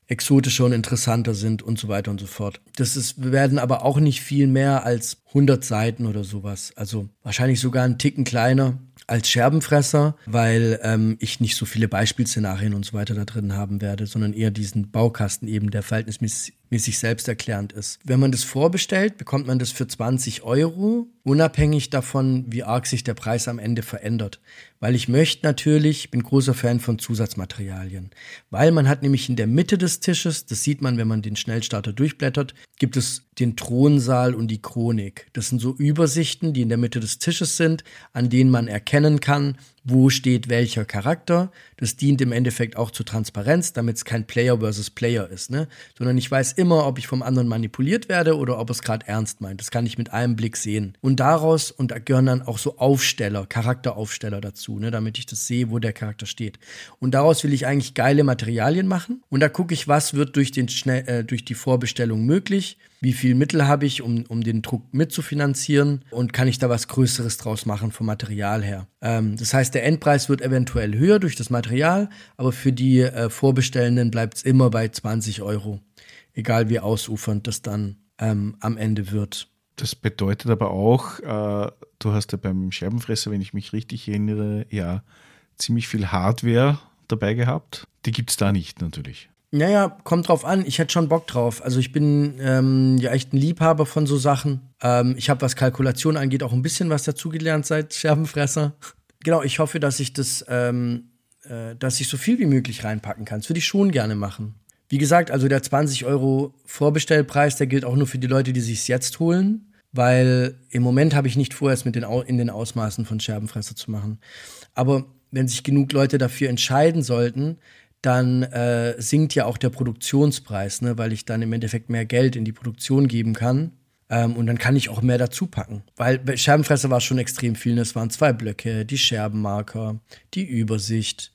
exotischer und interessanter sind und so weiter und so fort. Das ist, werden aber auch nicht viel mehr als hundert Seiten oder sowas. Also wahrscheinlich sogar einen Ticken kleiner als Scherbenfresser, weil ähm, ich nicht so viele Beispielszenarien und so weiter da drin haben werde, sondern eher diesen Baukasten eben, der verhältnismäßig selbsterklärend ist. Wenn man das vorbestellt, bekommt man das für zwanzig Euro, unabhängig davon, wie arg sich der Preis am Ende verändert. Weil ich möchte natürlich, bin großer Fan von Zusatzmaterialien, weil man hat nämlich in der Mitte des Tisches, das sieht man, wenn man den Schnellstarter durchblättert, gibt es den Thronsaal und die Chronik. Das sind so Übersichten, die in der Mitte des Tisches sind, an denen man erkennen kann, wo steht welcher Charakter. Das dient im Endeffekt auch zur Transparenz, damit es kein Player versus Player ist, ne? Sondern ich weiß immer, ob ich vom anderen manipuliert werde oder ob es gerade ernst meint. Das kann ich mit einem Blick sehen. Und daraus, und da gehören dann auch so Aufsteller, Charakteraufsteller dazu, ne? Damit ich das sehe, wo der Charakter steht. Und daraus will ich eigentlich geile Materialien machen. Und da gucke ich, was wird durch, den Schnell, äh, durch die Vorbestellung möglich. Wie viel Mittel habe ich, um, um den Druck mitzufinanzieren und kann ich da was Größeres draus machen vom Material her. Ähm, das heißt, der Endpreis wird eventuell höher durch das Material, aber für die äh, Vorbestellenden bleibt es immer bei zwanzig Euro. Egal wie ausufernd das dann ähm, am Ende wird. Das bedeutet aber auch, äh, du hast ja beim Scherbenfresser, wenn ich mich richtig erinnere, ja ziemlich viel Hardware dabei gehabt. Die gibt es da nicht natürlich. Naja, kommt drauf an. Ich hätte schon Bock drauf. Also ich bin ähm, ja echt ein Liebhaber von so Sachen. Ähm, ich habe, was Kalkulation angeht, auch ein bisschen was dazugelernt seit Scherbenfresser. Genau, ich hoffe, dass ich das, ähm, äh, dass ich so viel wie möglich reinpacken kann. Das würde ich schon gerne machen. Wie gesagt, also der zwanzig Euro Vorbestellpreis, der gilt auch nur für die Leute, die sich's jetzt holen. Weil im Moment habe ich nicht vor, es mit den Au- in den Ausmaßen von Scherbenfresser zu machen. Aber wenn sich genug Leute dafür entscheiden sollten, dann äh, sinkt ja auch der Produktionspreis, ne, weil ich dann im Endeffekt mehr Geld in die Produktion geben kann. Ähm, und dann kann ich auch mehr dazu packen. Weil bei Scherbenfresser war schon extrem viel. Es waren zwei Blöcke, die Scherbenmarker, die Übersicht,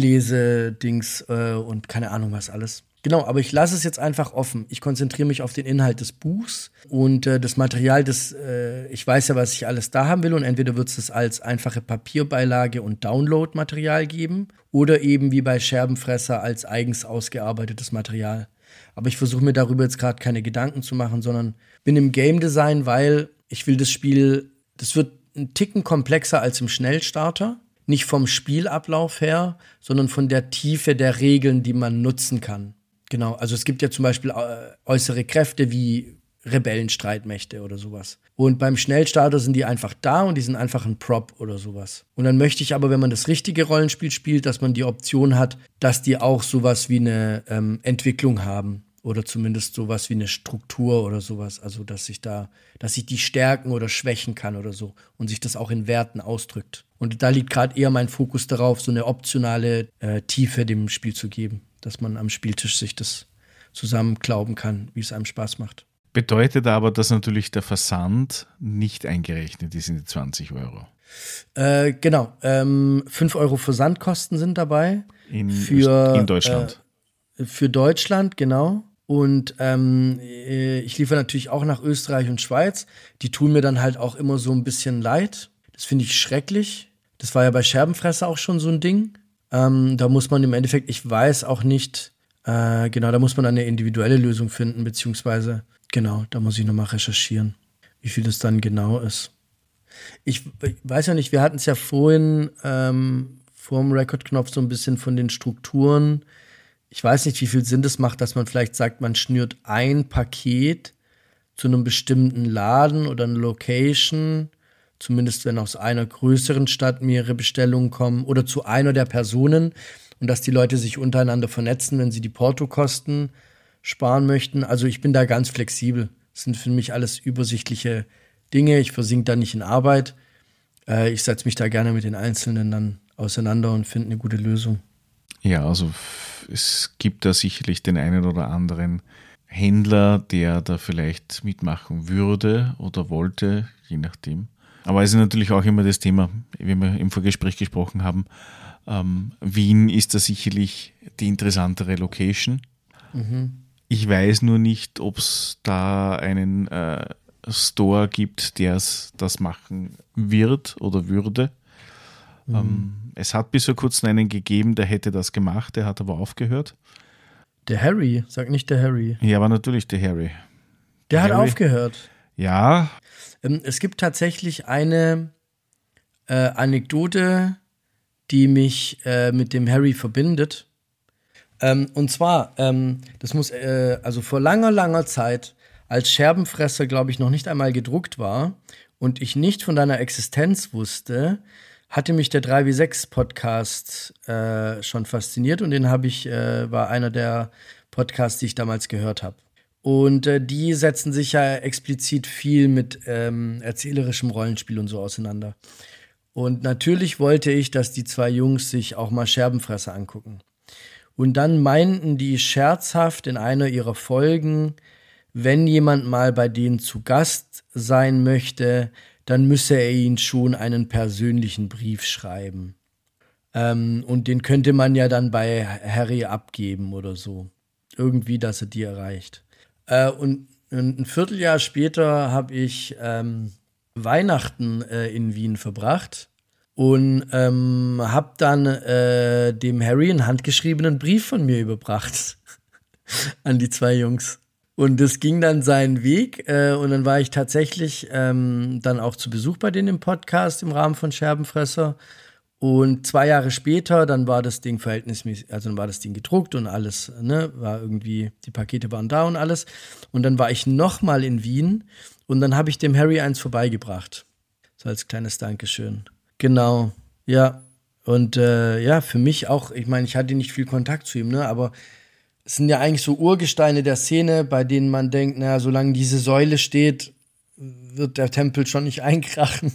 Lesedings äh, und keine Ahnung was alles. Genau, aber ich lasse es jetzt einfach offen. Ich konzentriere mich auf den Inhalt des Buchs und äh, das Material, das äh, ich weiß ja, was ich alles da haben will und entweder wird es das als einfache Papierbeilage und Download-Material geben oder eben wie bei Scherbenfresser als eigens ausgearbeitetes Material. Aber ich versuche mir darüber jetzt gerade keine Gedanken zu machen, sondern bin im Game Design, weil ich will das Spiel, das wird ein Ticken komplexer als im Schnellstarter. Nicht vom Spielablauf her, sondern von der Tiefe der Regeln, die man nutzen kann. Genau, also es gibt ja zum Beispiel äh, äußere Kräfte wie Rebellenstreitmächte oder sowas. Und beim Schnellstarter sind die einfach da und die sind einfach ein Prop oder sowas. Und dann möchte ich aber, wenn man das richtige Rollenspiel spielt, dass man die Option hat, dass die auch sowas wie eine ähm, Entwicklung haben. Oder zumindest sowas wie eine Struktur oder sowas. Also, dass ich da, dass ich die stärken oder schwächen kann oder so. Und sich das auch in Werten ausdrückt. Und da liegt gerade eher mein Fokus darauf, so eine optionale äh, Tiefe dem Spiel zu geben. Dass man am Spieltisch sich das zusammenklauben kann, wie es einem Spaß macht. Bedeutet aber, dass natürlich der Versand nicht eingerechnet ist in die zwanzig Euro. Äh, genau. Ähm, fünf Euro Versandkosten sind dabei. In, für, in Deutschland. Äh, für Deutschland, genau. Und ähm, ich liefere natürlich auch nach Österreich und Schweiz. Die tun mir dann halt auch immer so ein bisschen leid. Das finde ich schrecklich. Das war ja bei Scherbenfresser auch schon so ein Ding. Ähm, da muss man im Endeffekt, ich weiß auch nicht, äh, genau, da muss man eine individuelle Lösung finden, beziehungsweise, genau, da muss ich nochmal recherchieren, wie viel das dann genau ist. Ich, ich weiß ja nicht, wir hatten es ja vorhin ähm, vor dem Rekordknopf so ein bisschen von den Strukturen. Ich weiß nicht, wie viel Sinn das macht, dass man vielleicht sagt, man schnürt ein Paket zu einem bestimmten Laden oder einer Location, zumindest wenn aus einer größeren Stadt mehrere Bestellungen kommen oder zu einer der Personen und dass die Leute sich untereinander vernetzen, wenn sie die Portokosten sparen möchten. Also ich bin da ganz flexibel. Das sind für mich alles übersichtliche Dinge. Ich versinke da nicht in Arbeit. Äh, ich setze mich da gerne mit den Einzelnen dann auseinander und finde eine gute Lösung. Ja, also es gibt da sicherlich den einen oder anderen Händler, der da vielleicht mitmachen würde oder wollte, je nachdem. Aber es ist natürlich auch immer das Thema, wie wir im Vorgespräch gesprochen haben, ähm, Wien ist da sicherlich die interessantere Location. Mhm. Ich weiß nur nicht, ob es da einen äh, Store gibt, der das machen wird oder würde. Mhm. Ähm, es hat bis vor kurzem einen gegeben, der hätte das gemacht, der hat aber aufgehört. Der Harry, sag nicht der Harry. Ja, aber natürlich der Harry. Der hat Harry. aufgehört. Ja. Ähm, es gibt tatsächlich eine äh, Anekdote, die mich äh, mit dem Harry verbindet. Ähm, und zwar, ähm, das muss, äh, also vor langer, langer Zeit, als Scherbenfresser, glaube ich, noch nicht einmal gedruckt war und ich nicht von deiner Existenz wusste, hatte mich der drei W sechs Podcast äh, schon fasziniert und den habe ich, äh, war einer der Podcasts, die ich damals gehört habe. Und äh, die setzen sich ja explizit viel mit ähm, erzählerischem Rollenspiel und so auseinander. Und natürlich wollte ich, dass die zwei Jungs sich auch mal Scherbenfresser angucken. Und dann meinten die scherzhaft in einer ihrer Folgen, wenn jemand mal bei denen zu Gast sein möchte, dann müsse er ihnen schon einen persönlichen Brief schreiben. Ähm, und den könnte man ja dann bei Harry abgeben oder so. Irgendwie, dass er die erreicht. Äh, und ein Vierteljahr später habe ich ähm, Weihnachten äh, in Wien verbracht und ähm, habe dann äh, dem Harry einen handgeschriebenen Brief von mir überbracht an die zwei Jungs. Und das ging dann seinen Weg äh, und dann war ich tatsächlich ähm, dann auch zu Besuch bei denen im Podcast im Rahmen von Scherbenfresser. Und zwei Jahre später, dann war das Ding verhältnismäßig, also dann war das Ding gedruckt und alles, ne, war irgendwie, die Pakete waren da und alles. Und dann war ich nochmal in Wien und dann habe ich dem Harry eins vorbeigebracht. So als kleines Dankeschön. Genau, ja. Und äh, ja, für mich auch, ich meine, ich hatte nicht viel Kontakt zu ihm, ne, aber es sind ja eigentlich so Urgesteine der Szene, bei denen man denkt, naja, solange diese Säule steht, wird der Tempel schon nicht einkrachen.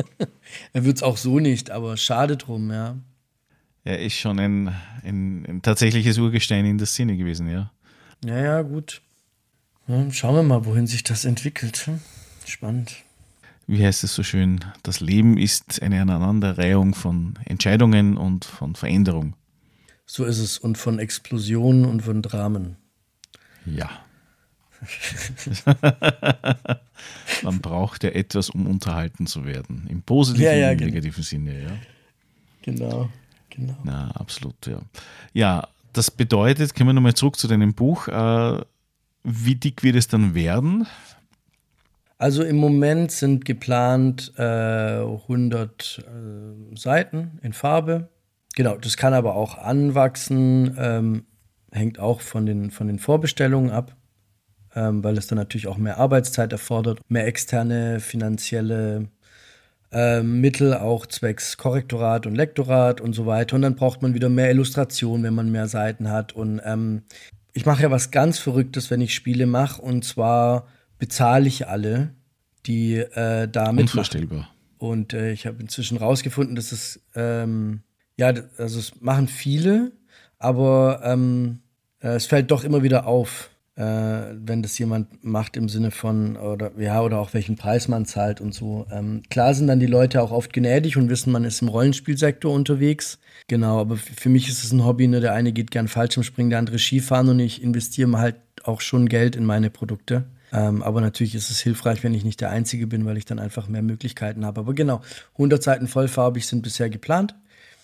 Er wird es auch so nicht, aber schade drum, ja. Er ist schon ein, ein, ein tatsächliches Urgestein in der Szene gewesen, ja. Ja, ja, gut. Ja, schauen wir mal, wohin sich das entwickelt. Spannend. Wie heißt es so schön? Das Leben ist eine Aneinanderreihung von Entscheidungen und von Veränderung. So ist es. Und von Explosionen und von Dramen. Ja. Man braucht ja etwas, um unterhalten zu werden. Im positiven ja, ja, und im genau. negativen Sinne, ja. Genau, genau. Na, absolut, ja. Ja, das bedeutet, kommen wir nochmal zurück zu deinem Buch. Äh, wie dick wird es dann werden? Also im Moment sind geplant äh, hundert äh, Seiten in Farbe. Genau, das kann aber auch anwachsen, ähm, hängt auch von den, von den Vorbestellungen ab, ähm, weil es dann natürlich auch mehr Arbeitszeit erfordert, mehr externe finanzielle äh, Mittel, auch zwecks Korrektorat und Lektorat und so weiter. Und dann braucht man wieder mehr Illustration, wenn man mehr Seiten hat. Und ähm, ich mache ja was ganz Verrücktes, wenn ich Spiele mache, und zwar bezahle ich alle, die äh, da mitmachen. Unvorstellbar. Und äh, ich habe inzwischen rausgefunden, dass es ähm, ja, also es machen viele, aber ähm, äh, es fällt doch immer wieder auf, äh, wenn das jemand macht im Sinne von, oder ja, oder auch welchen Preis man zahlt und so. Ähm, klar sind dann die Leute auch oft gnädig und wissen, man ist im Rollenspielsektor unterwegs. Genau, aber f- für mich ist es ein Hobby, ne? Der eine geht gern Fallschirmspringen, der andere Skifahren und ich investiere halt auch schon Geld in meine Produkte. Ähm, aber natürlich ist es hilfreich, wenn ich nicht der Einzige bin, weil ich dann einfach mehr Möglichkeiten habe. Aber genau, hundert Seiten vollfarbig sind bisher geplant.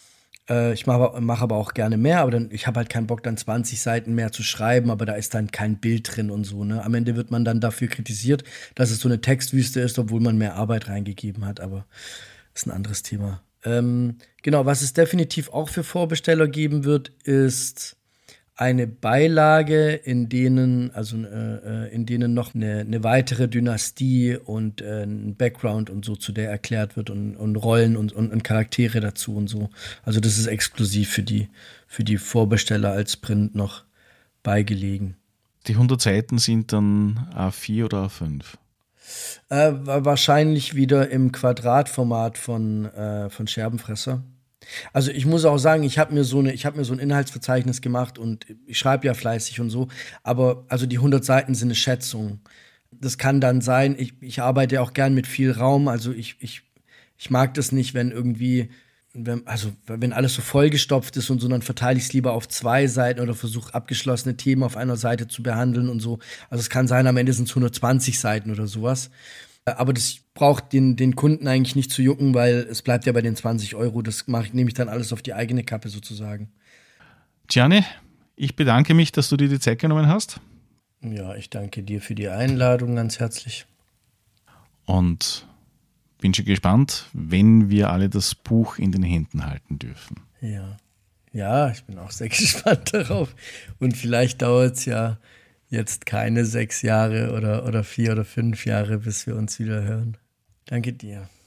Ich mache mach aber auch gerne mehr, aber dann, ich habe halt keinen Bock, dann zwanzig Seiten mehr zu schreiben, aber da ist dann kein Bild drin und so, ne? Am Ende wird man dann dafür kritisiert, dass es so eine Textwüste ist, obwohl man mehr Arbeit reingegeben hat, aber ist ein anderes Thema. Ähm, genau, was es definitiv auch für Vorbesteller geben wird, ist eine Beilage, in denen, also äh, in denen noch eine, eine weitere Dynastie und äh, ein Background und so zu der erklärt wird und, und Rollen und, und, und Charaktere dazu und so. Also das ist exklusiv für die, für die Vorbesteller als Print noch beigelegen. Die hundert Seiten sind dann A vier oder A fünf? Äh, wahrscheinlich wieder im Quadratformat von, äh, von Scherbenfresser. Also ich muss auch sagen, ich habe mir so eine, ich habe mir so ein Inhaltsverzeichnis gemacht und ich schreibe ja fleißig und so, aber also die hundert Seiten sind eine Schätzung. Das kann dann sein, ich, ich arbeite ja auch gern mit viel Raum, also ich, ich, ich mag das nicht, wenn irgendwie, wenn, also wenn alles so vollgestopft ist und so, dann verteile ich es lieber auf zwei Seiten oder versuche abgeschlossene Themen auf einer Seite zu behandeln und so. Also es kann sein, am Ende sind es hundertzwanzig Seiten oder sowas. Aber das braucht den, den Kunden eigentlich nicht zu jucken, weil es bleibt ja bei den zwanzig Euro. Das mache ich, nehme ich dann alles auf die eigene Kappe sozusagen. Gianni, Ich bedanke mich, dass du dir die Zeit genommen hast. Ja, ich danke dir für die Einladung ganz herzlich. Und bin schon gespannt, wenn wir alle das Buch in den Händen halten dürfen. Ja, ja, ich bin auch sehr gespannt darauf. Und vielleicht dauert es ja jetzt keine sechs Jahre oder, oder vier oder fünf Jahre, bis wir uns wieder hören. Danke dir.